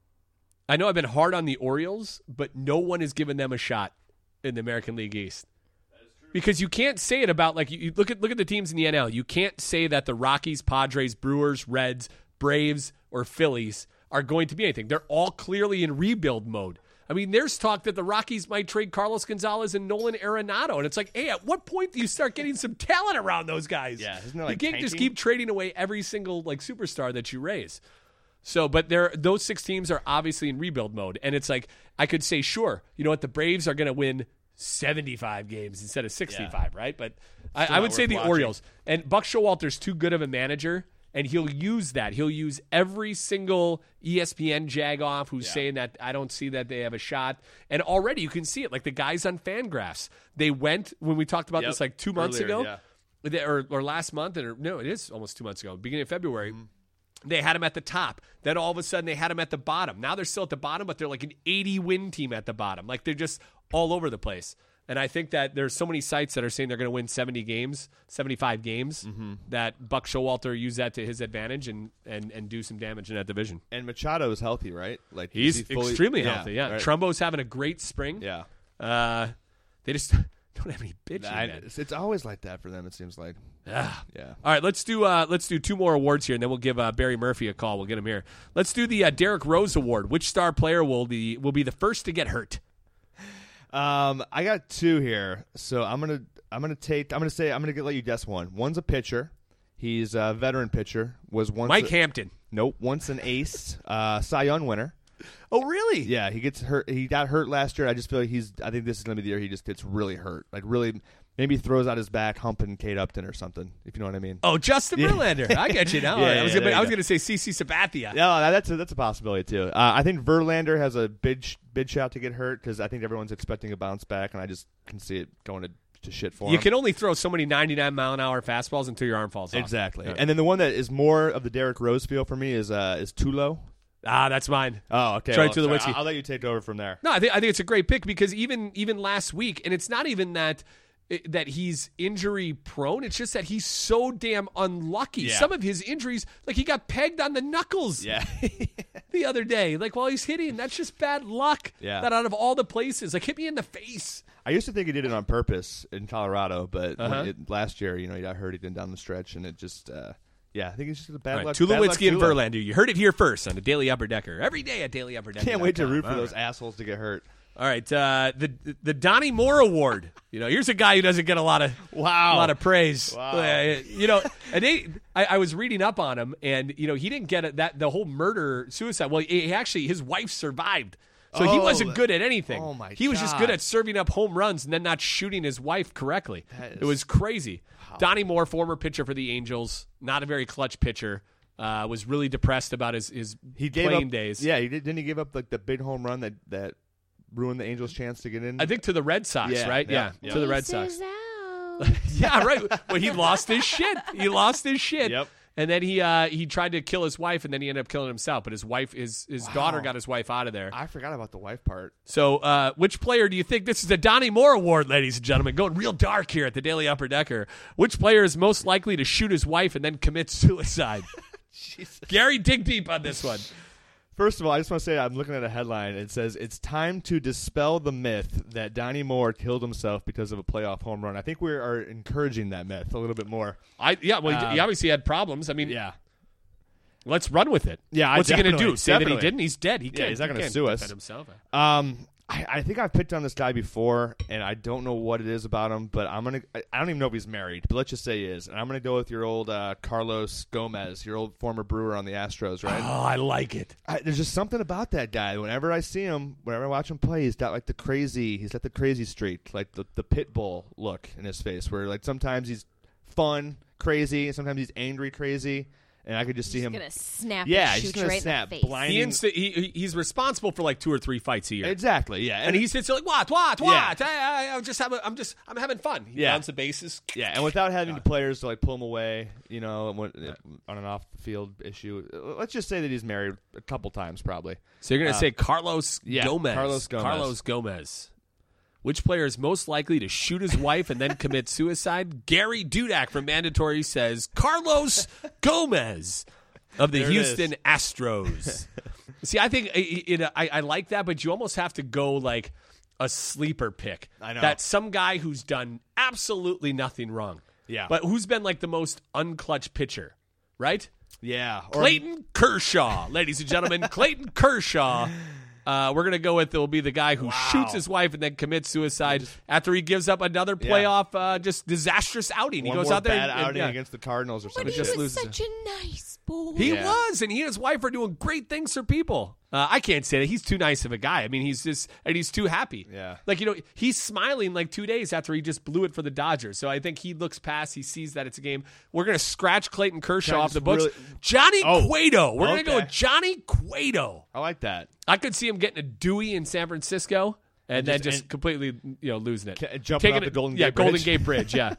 I know I've been hard on the Orioles, but no one has given them a shot in the American League East. Because you can't say it about, like, you, you look at look at the teams in the N L. You can't say that the Rockies, Padres, Brewers, Reds, Braves, or Phillies are going to be anything. They're all clearly in rebuild mode. I mean, there's talk that the Rockies might trade Carlos Gonzalez and Nolan Arenado. And it's like, hey, at what point do you start getting some talent around those guys? Yeah, isn't it like you can't tanking? just keep trading away every single, like, superstar that you raise. So, but there, those six teams are obviously in rebuild mode. And it's like, I could say, sure, you know what, the Braves are going to win seventy-five games instead of sixty-five, yeah. right? But I, I would say the watching. Orioles. And Buck Showalter's too good of a manager, and he'll use that. He'll use every single E S P N jagoff who's yeah. saying that I don't see that they have a shot. And already you can see it. Like the guys on Fangraphs, they went, when we talked about yep. this like two months Earlier, ago, yeah. or, or last month, or no, it is almost two months ago, beginning of February. Mm-hmm. They had him at the top. Then all of a sudden they had him at the bottom. Now they're still at the bottom, but they're like an eighty-win team at the bottom. Like they're just all over the place. And I think that there's so many sites that are saying they're going to win seventy games, seventy-five games, mm-hmm. that Buck Showalter use that to his advantage and, and, and do some damage in that division. And Machado is healthy, right? Like He's he fully, extremely yeah, healthy, yeah. Right. Trumbo's having a great spring. Yeah. Uh, they just don't have any pitching, I, man. it's, it's always like that for them, it seems like. Ah. Yeah. All right, let's do uh, let's do two more awards here, and then we'll give uh, Barry Murphy a call. We'll get him here. Let's do the uh, Derrick Rose Award. Which star player will be will be the first to get hurt? Um, I got two here, so I'm gonna I'm gonna take I'm gonna say I'm gonna get, let you guess one. One's a pitcher. He's a veteran pitcher. Was once Mike a, Hampton. Nope, once an ace, uh, Cy Young winner. Oh, really? Yeah, he gets hurt. He got hurt last year. I just feel like he's. I think this is gonna be the year he just gets really hurt. Like really, maybe throws out his back, humping Kate Upton or something. If you know what I mean. Oh, Justin Yeah. Verlander. I get you now. Yeah, I was yeah, gonna, there I you was go. going to say C C Sabathia. Yeah, that's a, that's a possibility too. Uh, I think Verlander has a big sh- big shot to get hurt because I think everyone's expecting a bounce back, and I just can see it going to, to shit for him. You can only throw so many ninety-nine mile an hour fastballs until your arm falls off. Exactly. Yeah. And then the one that is more of the Derrick Rose feel for me is uh, is Tulo. Ah, that's mine. Oh, okay. Troy well, sorry, Tulowitzki. I'll, I'll let you take over from there. No, I think I think it's a great pick because even even last week, and it's not even that that he's injury prone. It's just that he's so damn unlucky. Yeah. Some of his injuries, like he got pegged on the knuckles Yeah. the other day, like while he's hitting. That's just bad luck. Yeah. That out of all the places, like hit me in the face. I used to think he did it on purpose in Colorado, but when Uh-huh. it, last year, you know, he got hurt again down the stretch, and it just, uh, yeah, I think it's just a bad All right, luck. bad luck Tulowitzki and Tulo. Verlander. You heard it here first on the Daily Upper Decker. Every day at Daily Upper Decker. Can't wait to root for All those right. assholes to get hurt. All right, uh, the the Donnie Moore Award. You know, here's a guy who doesn't get a lot of Wow. a lot of praise. Wow. Uh, you know, and they, I, I was reading up on him, and you know, he didn't get it, that the whole murder suicide. Well, he actually his wife survived, so he Oh, wasn't good at anything. oh my he was just God. good at serving up home runs and then not shooting his wife correctly. That is- It was crazy. Donnie Moore, former pitcher for the Angels, not a very clutch pitcher. Uh, was really depressed about his his He gave playing up, days. Yeah, he did, didn't he give up like the big home run that that ruined the Angels' chance to get in? I think to the Red Sox, Yeah, right? yeah, Yeah, yeah. to the Red Sox. Aces out. Yeah, right. Well, he lost his shit. He lost his shit. Yep. And then he uh, he tried to kill his wife, and then he ended up killing himself. But his wife, his his Wow. daughter, got his wife out of there. I forgot about the wife part. So, uh, which player do you think this is the Donnie Moore Award, ladies and gentlemen? Going real dark here at the Daily Upper Decker. Which player is most likely to shoot his wife and then commit suicide? Jesus. Gary, dig deep on this one. First of all, I just want to say I'm looking at a headline. It says, it's time to dispel the myth that Donnie Moore killed himself because of a playoff home run. I think we are encouraging that myth a little bit more. I yeah, well, he- Um, he obviously had problems. I mean, Yeah. let's run with it. Yeah, I what's he going to definitely- do? Say that he definitely. didn't? He's dead. He Yeah, can't. he's not he gonna can't sue us. defend himself. Um, I, I think I've picked on this guy before, and I don't know what it is about him, but I'm gonna. I, I don't even know if he's married, but let's just say he is, and I'm gonna go with your old uh, Carlos Gomez, your old former Brewer on the Astros, right? Oh, I like it. I, there's just something about that guy. Whenever I see him, whenever I watch him play, he's got like the crazy. He's got the crazy streak, like the the pit bull look in his face, where like sometimes he's fun, crazy, and sometimes he's angry, crazy. And I could just see He's him. gonna snap. Yeah, and he's shoot gonna you right snap, in the face. blinding- He, insta- he he's responsible for like two or three fights a year. Exactly. Yeah, And he sits there like, what, what, what? Yeah. I, I, I'm just having, I'm just, I'm having fun. He Yeah. rounds the bases. Yeah, and without having the players to like pull him away, you know, when, on an off the field issue. Let's just say that he's married a couple times, probably. So you're gonna Uh, say Carlos yeah, Gomez. Carlos Gomez. Carlos Gomez. Which player is most likely to shoot his wife and then commit suicide? Gary Dudak from Mandatory says Carlos Gomez of the There it Houston is. Astros. See, I think it, it, I, I like that, but you almost have to go like a sleeper pick. I know. That's some guy who's done absolutely nothing wrong. Yeah. But who's been like the most unclutch pitcher, right? Yeah, or Clayton Kershaw, ladies and gentlemen, Clayton Kershaw. Uh, we're gonna go with it will be the guy who shoots his wife and then commits suicide after he gives up another Yeah. playoff, uh, just disastrous outing. one he goes more out there bad and, and, outing yeah. against the Cardinals or But something. he just was loses such a nice boy. He Yeah. was, and he and his wife are doing great things for people. Uh, I can't say that he's too nice of a guy. I mean, he's just and he's too happy. Yeah. like you know, he's smiling like two days after he just blew it for the Dodgers. So I think he looks past, he sees that it's a game. We're gonna scratch Clayton Kershaw Can I off the just books. really- Johnny Oh, Cueto. We're gonna go okay. with Johnny Cueto. I like that. I could see him getting a Dewey in San Francisco and, And then just- just and- completely, you know, losing it. Ca- jumping Taking off the it- Golden yeah, Gate Golden Bridge. Gate Bridge, yeah.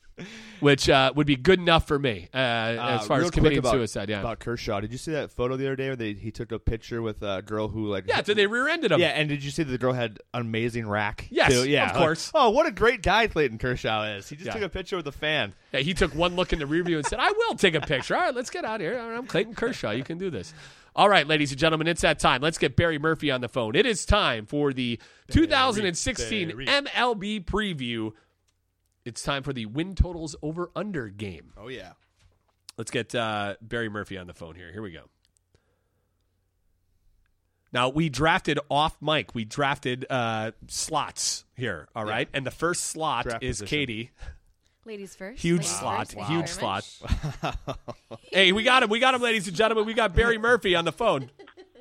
Which uh, would be good enough for me uh, as far real as quick committing about, suicide. Yeah, About Kershaw, did you see that photo the other day where they, he took a picture with a girl who like yeah. So they rear-ended him. yeah, and did you see that the girl had an amazing rack? Yes, too? Yeah, of course. Like, oh, what a great guy Clayton Kershaw is. He just Yeah. took a picture with a fan. Yeah, he took one look in the rearview and said, "I will take a picture." All right, let's get out of here. I'm Clayton Kershaw. You can do this. All right, ladies and gentlemen, it's that time. Let's get Barry Murphy on the phone. It is time for the two thousand sixteen Barry. M L B preview. It's time for the win totals over under game. Oh yeah. Let's get uh, Barry Murphy on the phone here. Here we go. Now, we drafted off mic. We drafted uh, slots here, all right? And the first slot Draft is position. Katie. Ladies first. Huge Ladies slot. first. Thank Huge you very slot. much. Hey, we got him. We got him, ladies and gentlemen. We got Barry Murphy on the phone.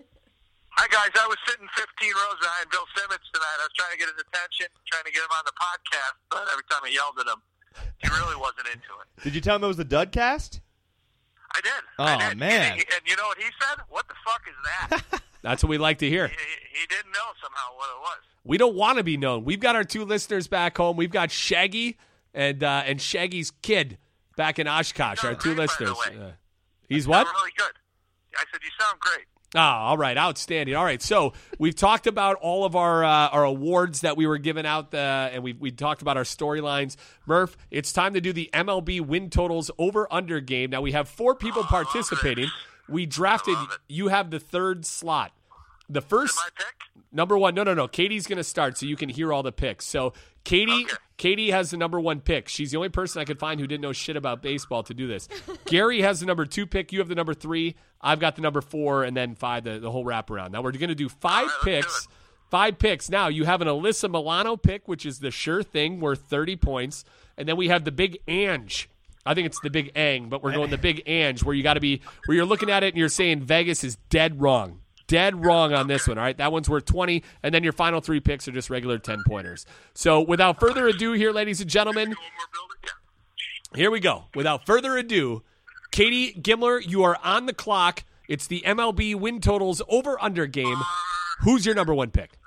Hi, guys. I was sitting fifteen rows behind Bill Simmons tonight. I was trying to get his attention, trying to get him on the podcast, but every time I yelled at him, he really wasn't into it. Did you tell him it was the Dudcast? I did. Oh, I did. man. And, he, and you know what he said? What the fuck is that? That's what we like to hear. he, he didn't know somehow what it was. We don't want to be known. We've got our two listeners back home. We've got Shaggy and uh, and Shaggy's kid back in Oshkosh. Our Sounds two great, by the listeners. way. Uh, he's You what? sound really good. I said, you sound great. Ah, all right, outstanding. All right, so we've talked about all of our uh, our awards that we were giving out, uh, and we we talked about our storylines. Murph, it's time to do the M L B win totals over under game. Now we have four people Oh, I love participating. it. We drafted. I love it. You have the third slot. The Is first it my pick? number one. No, no, no. Katie's going to start, so you can hear all the picks. So Katie, Okay. Katie has the number one pick. She's the only person I could find who didn't know shit about baseball to do this. Gary has the number two pick. You have the number three. I've got the number four, and then five. The, the whole wraparound. Now we're going to do five All right, let's do picks. it. Five picks. Now you have an Alyssa Milano pick, which is the sure thing, worth thirty points, and then we have the big Ange. I think it's the big Ang, but we're going the big Ange, where you got to be where you're looking at it and you're saying Vegas is dead wrong. Dead wrong on this one, all right? That one's worth twenty, and then your final three picks are just regular ten-pointers. So without further ado here, ladies and gentlemen, One more building? Yeah. here we go. Without further ado, Katie Gimler, you are on the clock. It's the M L B win totals over-under game. Who's your number one pick?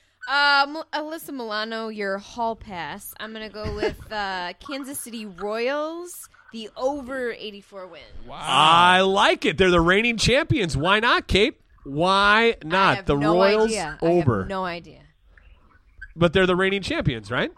Um, Alyssa Milano, your hall pass. I'm gonna go with uh, Kansas City Royals, the over eighty-four win. I like it. They're the reigning champions. Why not, Kate? Why I not? have The no Royals idea. over. I have no idea. But they're the reigning champions, right?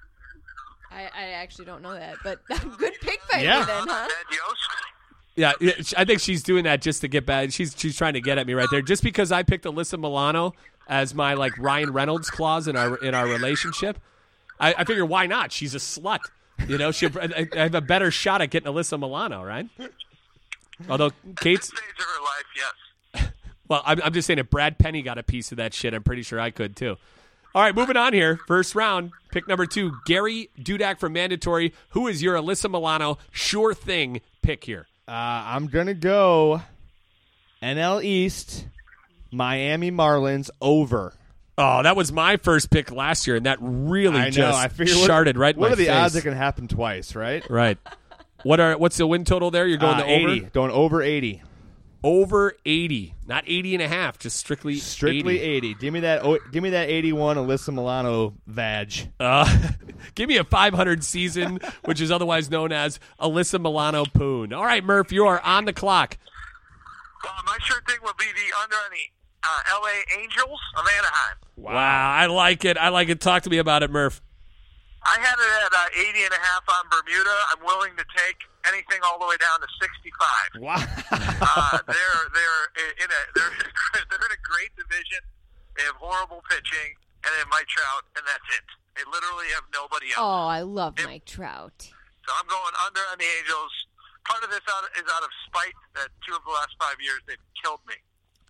I, I actually don't know that, but good pick by Yeah. me then, huh? Ed Yost? Yeah, yeah, I think she's doing that just to get back. She's she's trying to get at me right there. Just because I picked Alyssa Milano as my like Ryan Reynolds clause in our in our relationship, I, I figure why not? She's a slut, you know. She I, I have a better shot at getting Alyssa Milano, right? Although Kate's Stage of her life, yes. well, I'm, I'm just saying if Brad Penny got a piece of that shit, I'm pretty sure I could too. All right, moving on here. First round, pick number two, Gary Dudak from Mandatory. Who is your Alyssa Milano sure thing pick here? Uh, I'm going to go N L East, Miami Marlins over. Oh, that was my first pick last year, and that really I know. just I figured sharted what, right in What my are the face. odds it can happen twice, right? Right. What are What's the win total there? You're going Uh, to eighty. over? Going over eighty. Over eighty. Not eighty and a half, just strictly Strictly eighty. eighty. Give me that. Oh, give me that eighty-one Alyssa Milano vag. Uh, give me a five hundred season, which is otherwise known as Alyssa Milano Poon. All right, Murph, you are on the clock. Uh, my sure thing would be the under on the uh, L A Angels of Anaheim. Wow. I like it. I like it. Talk to me about it, Murph. I had it at uh, eighty and a half on Bermuda. I'm willing to take anything all the way down to sixty-five. Wow. uh, they're they're in a they're they're in a great division. They have horrible pitching, and they have Mike Trout, and that's it. They literally have nobody else. Oh, I love It- Mike Trout. So I'm going under on the Angels. Part of this out, is out of spite that two of the last five years they've killed me.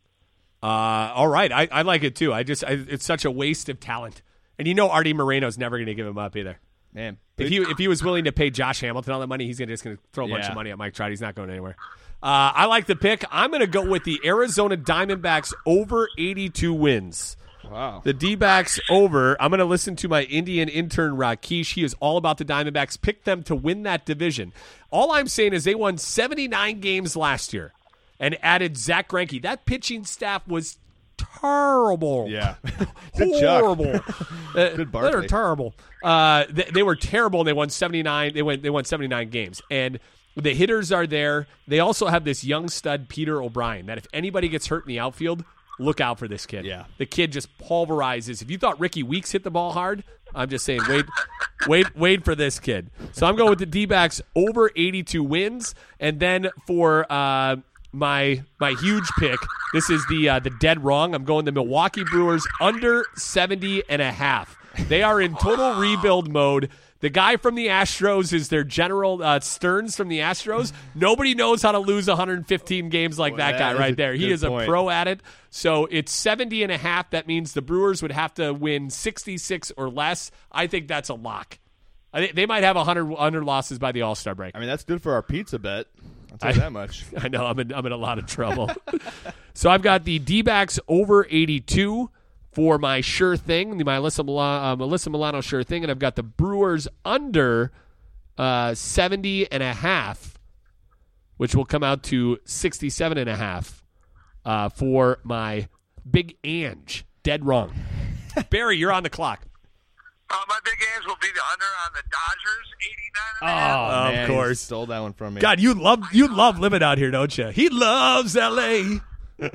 Uh, all right. I, I like it, too. I just I, It's such a waste of talent. And you know Artie Moreno's never going to give him up either. Man. If he if he was willing to pay Josh Hamilton all that money, he's gonna, just going to throw a bunch Yeah. of money at Mike Trout. He's not going anywhere. Uh, I like the pick. I'm going to go with the Arizona Diamondbacks over eighty-two wins. Wow. The D-backs over. I'm going to listen to my Indian intern, Rakesh. He is all about the Diamondbacks. Pick them to win that division. All I'm saying is they won seventy-nine games last year and added Zach Greinke. That pitching staff was terrible. Yeah. Good Chuck. Horrible. Uh, Good Barkley. They're terrible. Uh, they, they were terrible, and they won seventy-nine. They went. They won seventy-nine games, and the hitters are there. They also have this young stud, Peter O'Brien, that if anybody gets hurt in the outfield, look out for this kid. Yeah. The kid just pulverizes. If you thought Ricky Weeks hit the ball hard, I'm just saying, wait, wait, wait for this kid. So I'm going with the D-backs over eighty-two wins, and then for uh, my my huge pick, this is the uh, the dead wrong. I'm going the Milwaukee Brewers under seventy and a half. They are in total rebuild mode. The guy from the Astros is their general, uh, Stearns from the Astros. Nobody knows how to lose one hundred fifteen games like Well, that that guy is right a there. He good is a point. pro at it. So it's seventy and a half. That means the Brewers would have to win sixty-six or less. I think that's a lock. I think they might have one hundred, one hundred losses by the All-Star break. I mean, that's good for our pizza bet. I'll tell you that much. I know. I'm in, I'm in a lot of trouble. So I've got the D-backs over eighty-two for my sure thing, the my Alyssa Milano, uh, Alyssa Milano sure thing, and I've got the Brewers under uh, seventy and a half, which will come out to sixty-seven and a half uh, for my Big Ange. Dead wrong. Barry, you're on the clock. Uh, my big hands will be the under on the Dodgers, eighty-nine and a Oh, half. of Man, course. he stole that one from me. God, you love you love living out here, don't you? He loves L A. I just, uh,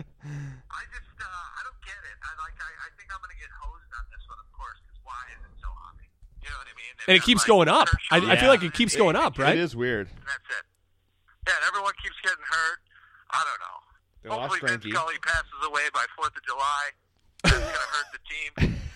I don't get it. I like, I, I think I'm going to get hosed on this one, of course, because why is it so hobby? You know what I mean? And it keeps going up. I, I feel like it keeps going up, right? It is weird. That's it. Yeah, and everyone keeps getting hurt. I don't know. They lost Hopefully Vince Greinke. Scully passes away by fourth of July. That's going to hurt the team.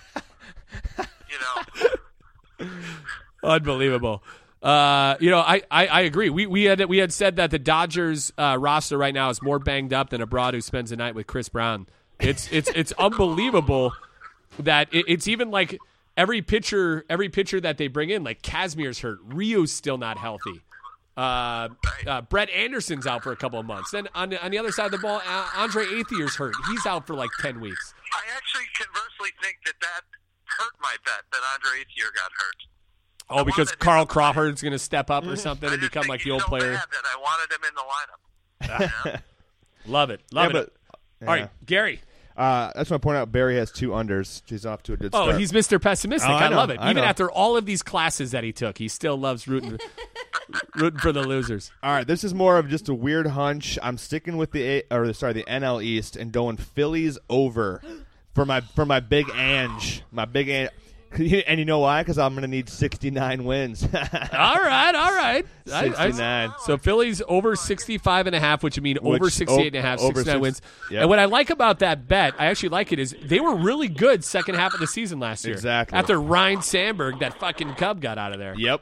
You know. Unbelievable. Uh, you know, I, I, I agree. We we had we had said that the Dodgers uh, roster right now is more banged up than a broad who spends the night with Chris Brown. It's it's it's unbelievable that it, it's even like every pitcher every pitcher that they bring in, like Kazmier's hurt, Rio's still not healthy. Uh, uh, Brett Anderson's out for a couple of months. Then on the, on the other side of the ball, uh, Andre Athier's hurt. He's out for like ten weeks. I actually conversely think that that hurt my bet that Andre Ethier got hurt. Oh, because wanted him Carl to play. Crawford's going to step up or something I and just become think like the he's old so player. bad that I wanted him in the lineup. You know? Love it. Love Yeah, it. but- All yeah. right, Gary. Uh, that's when I point out Barry has two unders. He's off to a good Oh, start. he's Mister Pessimistic. Oh, I I, know, love it. I Even know. after all of these classes that he took, he still loves rooting rooting for the losers. All right, this is more of just a weird hunch. I'm sticking with the A- or sorry, the N L East and going Phillies over for my for my big Ange, my big Ange. And you know why? Because I'm going to need sixty-nine wins. All right, all right. I- I- sixty-nine. so Phillies over sixty-five and a half, which would mean over Which- sixty-eight and a half, over sixty-nine six- wins. yep. And what I like about that bet, I actually like it, is they were really good second half of the season last year. Exactly. After Ryan Sandberg, that fucking Cub got out of there. Yep.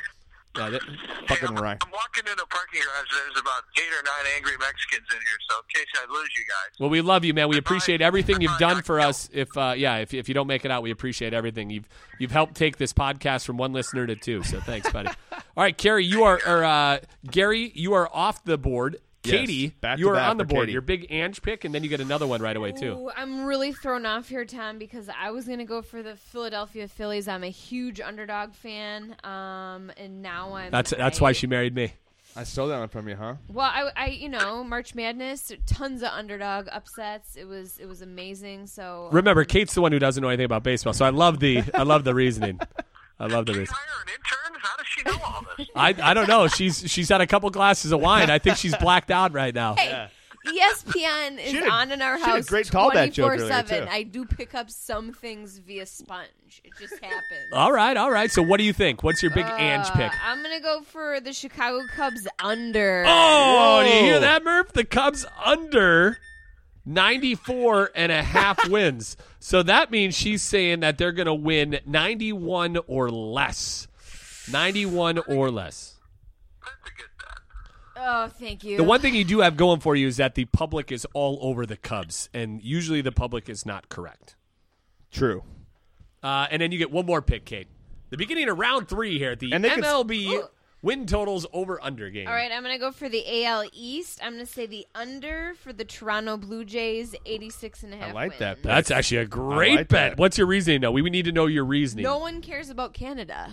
Yeah, that, Fucking I'm, right. I'm walking in a parking garage. There's about eight or nine angry Mexicans in here, so in case I lose you guys. well, we love you, man. We Bye. appreciate everything you've Bye. done for us. If uh, yeah, if if you don't make it out, we appreciate everything you've you've helped take this podcast from one listener to two. So thanks, buddy. All right, Carrie, you are or uh, Gary, you are off the board. Yes, Katie, back you to are back on the for board. Katie. Your big Ange pick, and then you get another one right away too. Ooh, I'm really thrown off here, Tom, because I was going to go for the Philadelphia Phillies. I'm a huge underdog fan, um, and now I'm. That's that's I- why she married me. I stole that one from you, huh? Well, I, I, you know, March Madness, tons of underdog upsets. It was, it was amazing. So Remember, um, Kate's the one who doesn't know anything about baseball, so I love the I love the reasoning. I love the Did you reason. hire an intern? How does she know all this? I I don't know. She's she's had a couple glasses of wine. I think she's blacked out right now. Hey, E S P N is She had a- on in our she had a house great callback joke earlier, twenty-four seven. too. I do pick up some things via sponge. It just happens. All right, all right. So what do you think? What's your big Uh, Ange pick? I'm going to go for the Chicago Cubs under. Oh, do you hear Whoa. that, Murph? The Cubs under ninety-four and a half wins. So that means she's saying that they're going to win ninety-one or less. ninety-one or less. That's a good bet. Oh, thank you. The one thing you do have going for you is that the public is all over the Cubs, and usually the public is not correct. True. Uh, and then you get one more pick, Kate. The beginning of round three here at the And they can- M L B Ooh. win totals over under game. All right, I'm going to go for the A L East. I'm going to say the under for the Toronto Blue Jays, eighty-six and a half I like that wins. bet. That's actually a great like bet. that. What's your reasoning, though? We would need to know your reasoning. No one cares about Canada.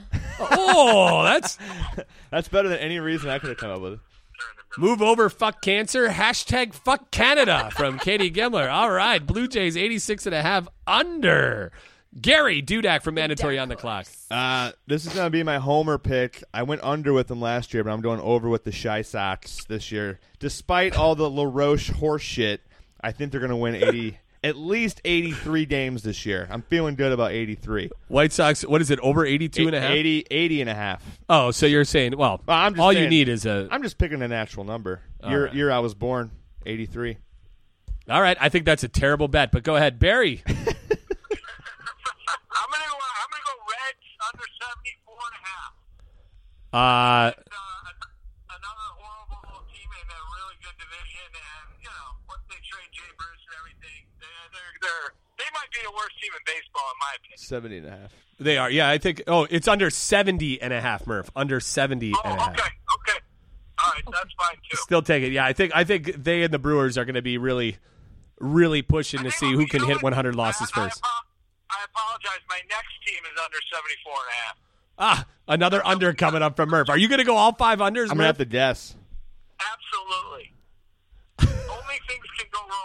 Oh, that's That's better than any reason I could have come up with. move over, fuck cancer. Hashtag fuck Canada from Katie Gimler. All right, Blue Jays eighty-six and a half under. Gary Dudak from Mandatory on the Clock. Uh, this is going to be my homer pick. I went under with them last year, but I'm going over with the Shy Sox this year. Despite all the LaRoche horse shit, I think they're going to win eighty, at least eighty-three games this year. I'm feeling good about eighty-three. White Sox, what is it, over eighty-two and a half? eighty, eighty and a half. Oh, so you're saying, well, Well, I'm just all you saying- need is a. I'm just picking a natural number. All Year, right. year I was born, eighty-three. All right, I think that's a terrible bet, but go ahead. Barry. I'm gonna go. I'm gonna go Reds under seventy-four and a half. Uh, It's, uh, an- another horrible little team in a really good division, and you know once they trade Jay Bruce and everything, they're, they're, they're they might be the worst team in baseball in my opinion. seventy and a half. they are. Yeah, I think. Oh, it's under seventy and a half, Murph. Under seventy Oh, and a half. okay, okay, all right, that's fine too. Still take it. Yeah, I think I think they and the Brewers are going to be really, really pushing to I think see what who we can do hit is- one hundred losses I, I, first. apo- I apologize. My next team is under seventy-four and a half. Ah, another under coming up from Murph. Are you going to go all five unders, I'm going to Murph? have to guess. Absolutely. Only things can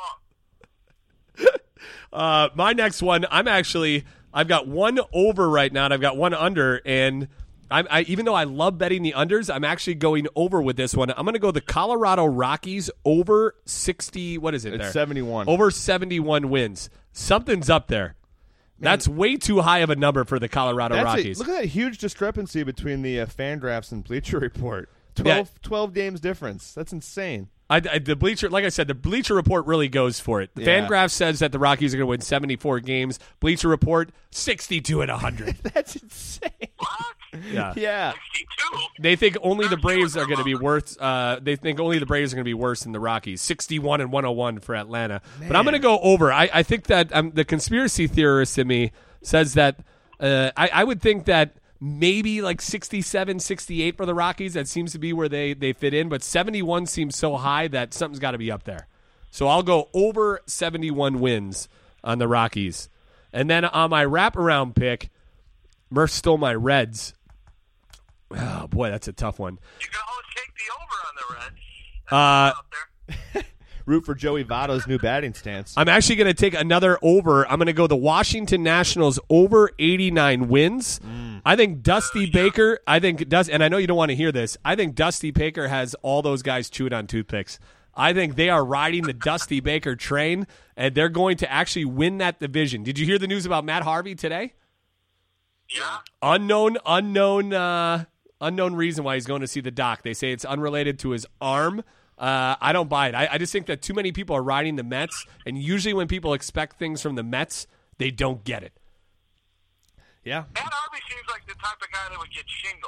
go wrong. Uh, my next one, I'm actually, I've got one over right now, and I've got one under, and I'm, I, even though I love betting the unders, I'm actually going over with this one. I'm going to go the Colorado Rockies over sixty. What is it? It's there? seventy-one. Over seventy-one wins. Something's up there. That's way too high of a number for the Colorado That's a- Rockies. look at that huge discrepancy between the uh, fan drafts and Bleacher Report. twelve, Yeah. twelve games difference. That's insane. I, I, the Bleacher, like I said, the Bleacher Report really goes for it. Yeah. Fangraphs says that the Rockies are going to win seventy-four games. Bleacher Report, sixty-two and one hundred. That's insane. What? Yeah. Yeah. sixty-two? They think only the Braves are going to be worse. Uh, they think only the Braves are going to be worse than the Rockies. sixty-one and one oh one for Atlanta. But I'm going to go over. I, I think that um, the conspiracy theorist in me says that uh, I, I would think that maybe like sixty-seven, sixty-eight for the Rockies. That seems to be where they, they fit in. But seventy-one seems so high that something's got to be up there. So I'll go over seventy-one wins on the Rockies. And then on my wraparound pick, Murph stole my Reds. Oh, boy, that's a tough one. You can always take the over on the Reds. Uh, Out there. Root for Joey Votto's new batting stance. I'm actually going to take another over. I'm going to go the Washington Nationals over eighty-nine wins. I think Dusty Baker, I think Dust, and I know you don't want to hear this. I think Dusty Baker has all those guys chewed on toothpicks. I think they are riding the Dusty Baker train, and they're going to actually win that division. Did you hear the news about Matt Harvey today? Yeah. Unknown, unknown, uh, unknown reason why he's going to see the doc. They say it's unrelated to his arm. Uh, I don't buy it. I, I just think that too many people are riding the Mets, and usually when people expect things from the Mets, they don't get it. Yeah. Matt Harvey seems like the type of guy that would get shingles.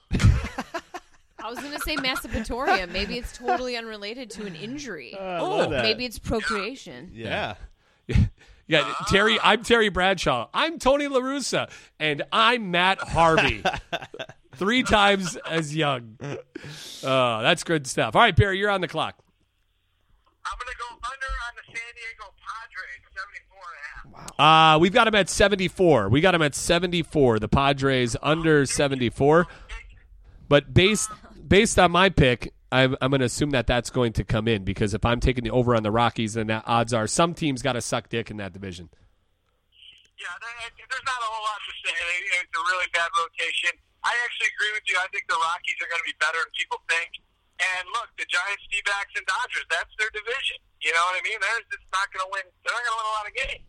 I was going to say Masturbatorium. Maybe it's totally unrelated to an injury. Uh, I Oh, love that. Maybe it's procreation. Yeah. Yeah, Terry. I'm Terry Bradshaw. I'm Tony La Russa, and I'm Matt Harvey. Three times as young. Uh, that's good stuff. All right, Barry, you're on the clock. I'm going to go under on the San Diego Padres, seventy-four and a half. Uh, we've got him at seventy-four. We got him at seventy-four. The Padres under seventy-four. But based based on my pick, I'm, I'm going to assume that that's going to come in because if I'm taking the over on the Rockies, then the odds are some teams got to suck dick in that division. Yeah, there, there's not a whole lot to say. It's a really bad rotation. I actually agree with you. I think the Rockies are going to be better than people think. And look, the Giants, D-backs, and Dodgers, that's their division. You know what I mean? They're just not going to win. They're not going to win a lot of games.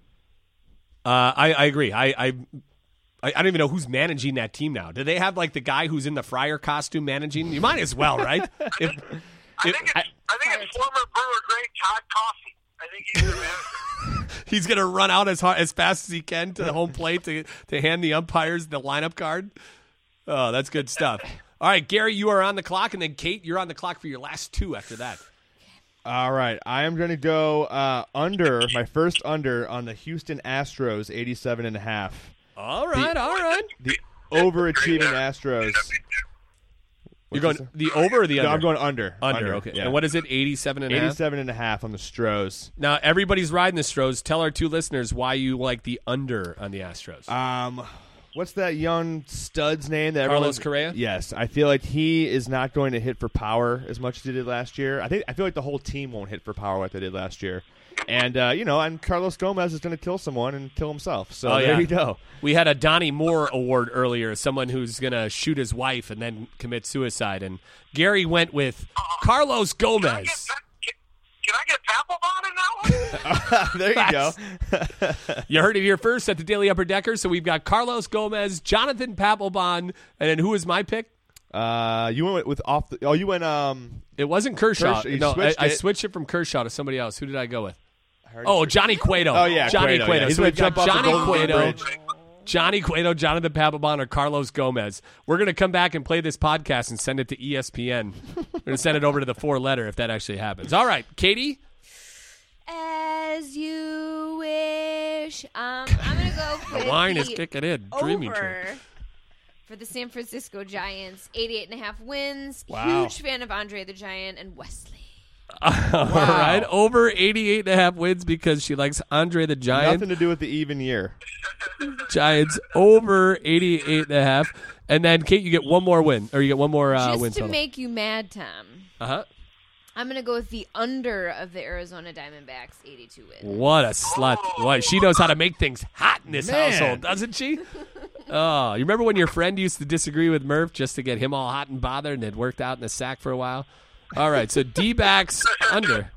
Uh, I, I agree. I, I I don't even know who's managing that team now. Do they have like the guy who's in the Friar costume managing? You might as well, right? If, I if- think it's, I, I think it's former Brewer great Todd Coffey. I think he's the manager. he's going to run out as hard, as fast as he can to the home plate to to hand the umpires the lineup card. Oh, that's good stuff. All right, Gary, you are on the clock, and then Kate, you're on the clock for your last two after that. All right, I am going to go uh, under, my first under on the Houston Astros, eighty-seven and a half. All right, all right. The overachieving Astros. You're going the over or the No, under? I'm going under. under. Okay. Yeah. And what is it? eighty-seven and a half. eighty-seven and a half on the Stros. Now everybody's riding the Stros. Tell our two listeners why you like the under on the Astros. Um, what's that young stud's name? That Carlos everyone- Correa? Yes, I feel like he is not going to hit for power as much as he did last year. I think I feel like the whole team won't hit for power like they did last year. And uh, you know, and Carlos Gomez is going to kill someone and kill himself. So Oh, there yeah. you go. We had a Donnie Moore award earlier, someone who's going to shoot his wife and then commit suicide. And Gary went with Carlos Can I get, Gomez. Pa- can, can I get Papelbon in that one? There you go. You heard it here first at the Daily Upper Decker. So we've got Carlos Gomez, Jonathan Papelbon, and then who was my pick? Uh, you went with off. The, oh, you went. Um, It wasn't Kershaw. Kershaw, you no, I, switched I it. switched it from Kershaw to somebody else. Who did I go with? I heard Oh, it- Johnny Cueto. Oh, yeah, Johnny Cueto, Cueto. yeah. He's So gonna we've got jump off the Johnny Golden Gate Cueto, Bridge. Johnny Cueto, Jonathan Papelbon, or Carlos Gomez. We're going to come back and play this podcast and send it to E S P N. We're going to send it over to the four letter if that actually happens. All right, Katie. As you wish. Um, I'm going to go for The wine is the kicking in. Dreaming train. over for the San Francisco Giants. eighty-eight and a half wins. Wow. Huge fan of Andre the Giant and Wesley. All right, over eighty-eight and a half wins because she likes Andre the Giant. Nothing to do with the even year. Giants over eighty-eight and a half. And then, Kate, you get one more win, or you get one more uh, Just win to total. make you mad, Tom, uh-huh. I'm going to go with the under of the Arizona Diamondbacks, eighty-two wins. What a slut. What, she knows how to make things hot in this Man. household, doesn't she? Oh, you remember when your friend used to disagree with Murph just to get him all hot and bothered and it worked out in the sack for a while? All right, so D-backs under.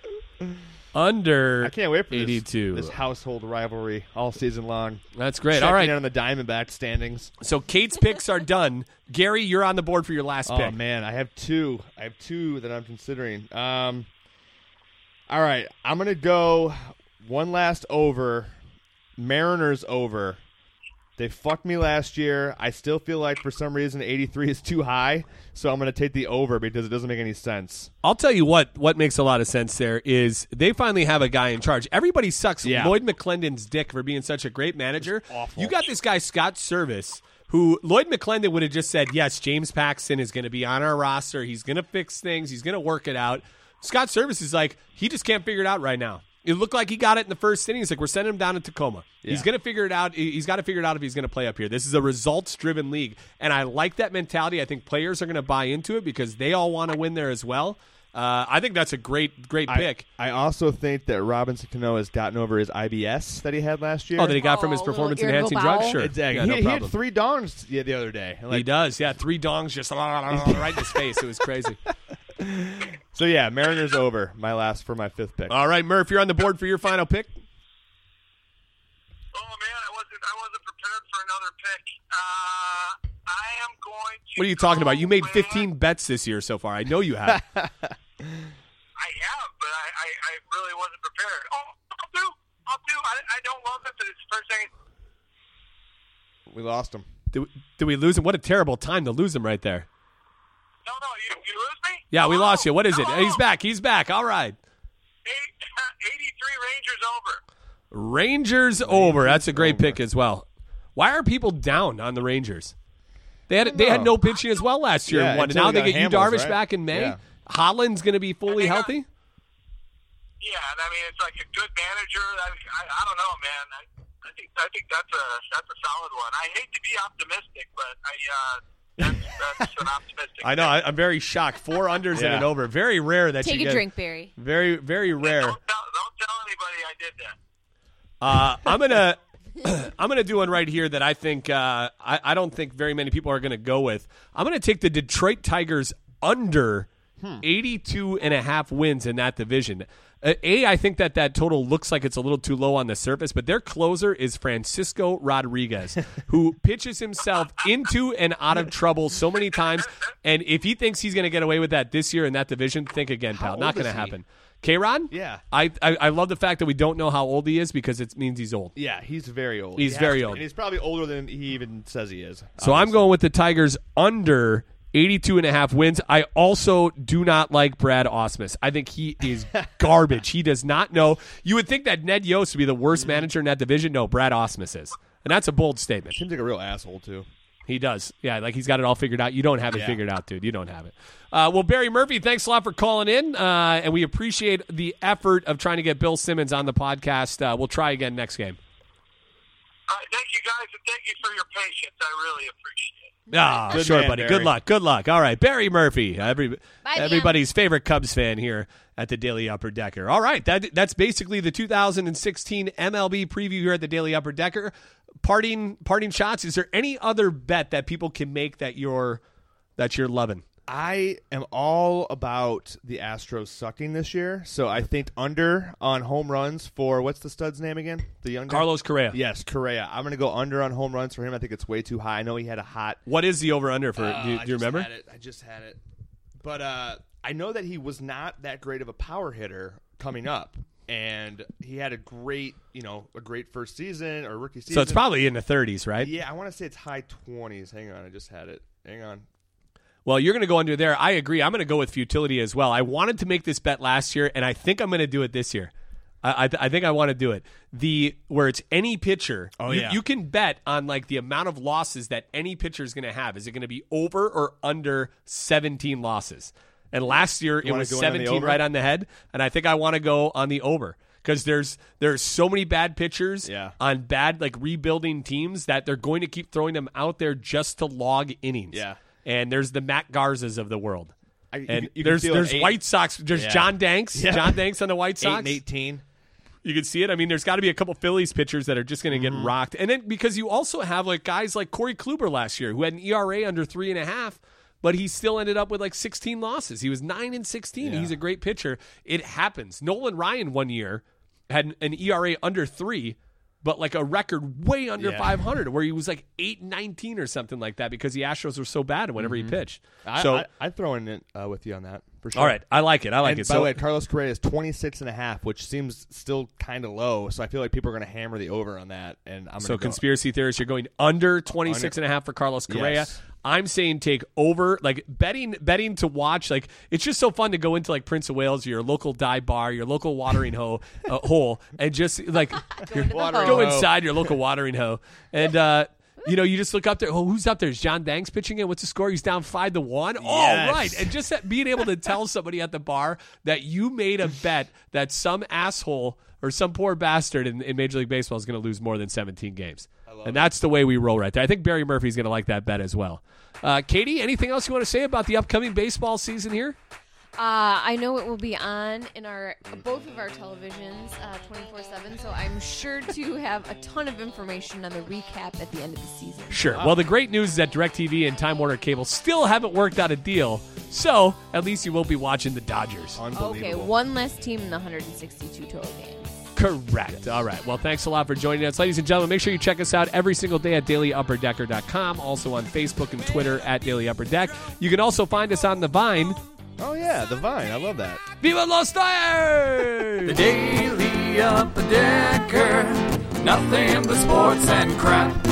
Under I can't wait for this, eighty-two. this household rivalry all season long. That's great. Checking All right, in on the Diamondback standings. so Kate's picks are done. Gary, you're on the board for your last Oh pick. man, I have two. I have two that I'm considering. Um, all right, I'm gonna go one last over. Mariners over. They fucked me last year. I still feel like for some reason eighty-three is too high, so I'm gonna take the over because it doesn't make any sense. I'll tell you what what makes a lot of sense there is they finally have a guy in charge. Everybody sucks Yeah. Lloyd McClendon's dick for being such a great manager. awful. You got this guy, Scott Service, who Lloyd McClendon would have just said, yes, James Paxton is going to be on our roster. He's going to fix things. He's going to work it out. Scott Service is like, he just can't figure it out right now. It looked like he got it in the first inning. He's like, we're sending him down to Tacoma. He's Yeah. going to figure it out. He's got to figure it out if he's going to play up here. This is a results-driven league, and I like that mentality. I think players are going to buy into it because they all want to win there as well. Uh, I think that's a great, great I, pick. I also think that Robinson Cano has gotten over his I B S that he had last year. Oh, that he got from his Oh, a little performance-enhancing irritable drugs? bowel? Sure. Exactly. Yeah, no he, he had problem. three dongs yeah, the other day. he Like, does, yeah. Three dongs just right in his face. It was crazy. so yeah, Mariners over. My last for my fifth pick. All right, Murph, you're on the board for your final pick. Oh man, I wasn't I wasn't prepared for another pick. Uh, I am going to. What are you talking about? You made go fifteen bets this year so far. I know you have. with- I have, but I, I, I really wasn't prepared. Oh, I'll do. I'll do. I, I don't love it, but it's the first thing. We lost him. Did we, Did we lose him? What a terrible time to lose him right there. No, no, you, you lose me? Yeah, we Hello? lost you. What is it? Hello? He's back. He's back. All right. Eight, eighty-three Rangers over. Rangers over. That's a great pick as well. Why are people down on the Rangers? They had they had no pitching as well last year. Yeah, and won. And until now we they got get Yu Hamels, Darvish right? back in May. Yeah. Holland's going to be fully they got- healthy. Yeah, and I mean it's like a good manager. I, I, I don't know, man. I, I think I think that's a that's a solid one. I hate to be optimistic, but I uh, that's, that's an optimistic. I know. I, I'm very shocked. Four unders Yeah. and an over. Very rare that Take you a get. drink, Barry. Very very rare. Don't tell, don't tell anybody I did that. Uh, I'm gonna I'm gonna do one right here that I think uh, I, I don't think very many people are gonna go with. I'm gonna take the Detroit Tigers under eighty-two and a half wins in that division. Uh, a, I think that that total looks like it's a little too low on the surface, but their closer is Francisco Rodriguez, who pitches himself into and out of trouble so many times. And if he thinks he's going to get away with that this year in that division, think again, pal. How Not old going to is he? happen. K-Ron? Yeah. I, I I love the fact that we don't know how old he is because it means he's old. Yeah, he's very old. He's He has very to be. old. And he's probably older than he even says he is. So I'm going with the Tigers under eighty-two and a half wins. I also do not like Brad Ausmus. I think he is garbage. He does not know. You would think that Ned Yost would be the worst manager in that division. No, Brad Ausmus is. And that's a bold statement. Seems like a real asshole, too. He does. Yeah, like he's got it all figured out. You don't have it Yeah. figured out, dude. You don't have it. Uh, well, Barry Murphy, thanks a lot for calling in. Uh, and we appreciate the effort of trying to get Bill Simmons on the podcast. Uh, we'll try again next game. Uh, thank you guys, and thank you for your patience. I really appreciate it. Ah, Good sure, man, buddy. Barry. Good luck. Good luck. All right, Barry Murphy, every, Bye, everybody's favorite Cubs fan here at the Daily Upper Decker. All right, that that's basically the two thousand sixteen M L B preview here at the Daily Upper Decker. Parting parting shots. Is there any other bet that people can make that you're that you're loving? I am all about the Astros sucking this year, so I think under on home runs for what's the stud's name again? The young guy? Carlos Correa. Yes, Correa. I'm going to go under on home runs for him. I think it's way too high. I know he had a hot. What is the over under for? Uh, do, you- I do you just remember? Had it. I just had it, but uh, I know that he was not that great of a power hitter coming up, and he had a great, you know, a great first season or rookie season. So it's probably in the thirties, right? yeah. I want to say it's high twenties. Hang on, I just had it. Hang on. Well, you're going to go under there. I agree. I'm going to go with futility as well. I wanted to make this bet last year, and I think I'm going to do it this year. I, I, I think I want to do it. The where it's any pitcher. Oh, you, yeah. you can bet on like the amount of losses that any pitcher is going to have. Is it going to be over or under seventeen losses? And last year it wanna was go in on the seventeen over? right on the head, and I think I want to go on the over. Because there's there's so many bad pitchers Yeah. on bad like rebuilding teams that they're going to keep throwing them out there just to log innings. Yeah. And there's the Matt Garzas of the world. I, you And can- you can there's feel there's an eight, White Sox. There's Yeah. John Danks. Yeah. John Danks on the White eight Sox. and eighteen. You can see it. I mean, there's got to be a couple Phillies pitchers that are just going to Mm-hmm. get rocked. And then because you also have like guys like Corey Kluber last year who had an E R A under three and a half, but he still ended up with like sixteen losses. He was nine and sixteen. Yeah. He's a great pitcher. It happens. Nolan Ryan one year had an E R A under three, but like a record way under Yeah. five hundred, where he was like eight and nineteen or something like that because the Astros were so bad whenever he pitched. I, so I, I'd throw in it uh, with you on that for sure. all right, I like it. I like and it. by So the way, Carlos Correa is twenty-six and a half, which seems still kind of low. So I feel like people are going to hammer the over on that. And I'm So gonna go, conspiracy theorists, you're going under twenty-six and a half for Carlos Correa. Yes. I'm saying take over, like betting betting to watch. Like it's just so fun to go into like Prince of Wales, your local dive bar, your local watering hole, uh, hole, and just like Go into the Watering go hole. hole. inside your local watering hole, and uh, you know you just look up there. Oh, who's up there? Is John Danks pitching it? What's the score? He's down five to one. Oh, Yes. right, and just that, being able to tell somebody at the bar that you made a bet that some asshole or some poor bastard in, in Major League Baseball is going to lose more than seventeen games. And that's the way we roll right there. I think Barry Murphy's going to like that bet as well. Uh, Katie, anything else you want to say about the upcoming baseball season here? Uh, I know it will be on in our both of our televisions uh, twenty-four seven, so I'm sure to have a ton of information on the recap at the end of the season. Sure. Well, the great news is that DirecTV and Time Warner Cable still haven't worked out a deal, so at least you won't be watching the Dodgers. Unbelievable. Okay, one less team in the one hundred sixty-two total games. Correct. All right. Well, thanks a lot for joining us. Ladies and gentlemen, make sure you check us out every single day at daily upper decker dot com, also on Facebook and Twitter at Daily Upper Deck. You can also find us on the Vine. Oh, yeah, the Vine. I love that. Viva Los The Tigers! Daily Upper Decker. Nothing but sports and crap.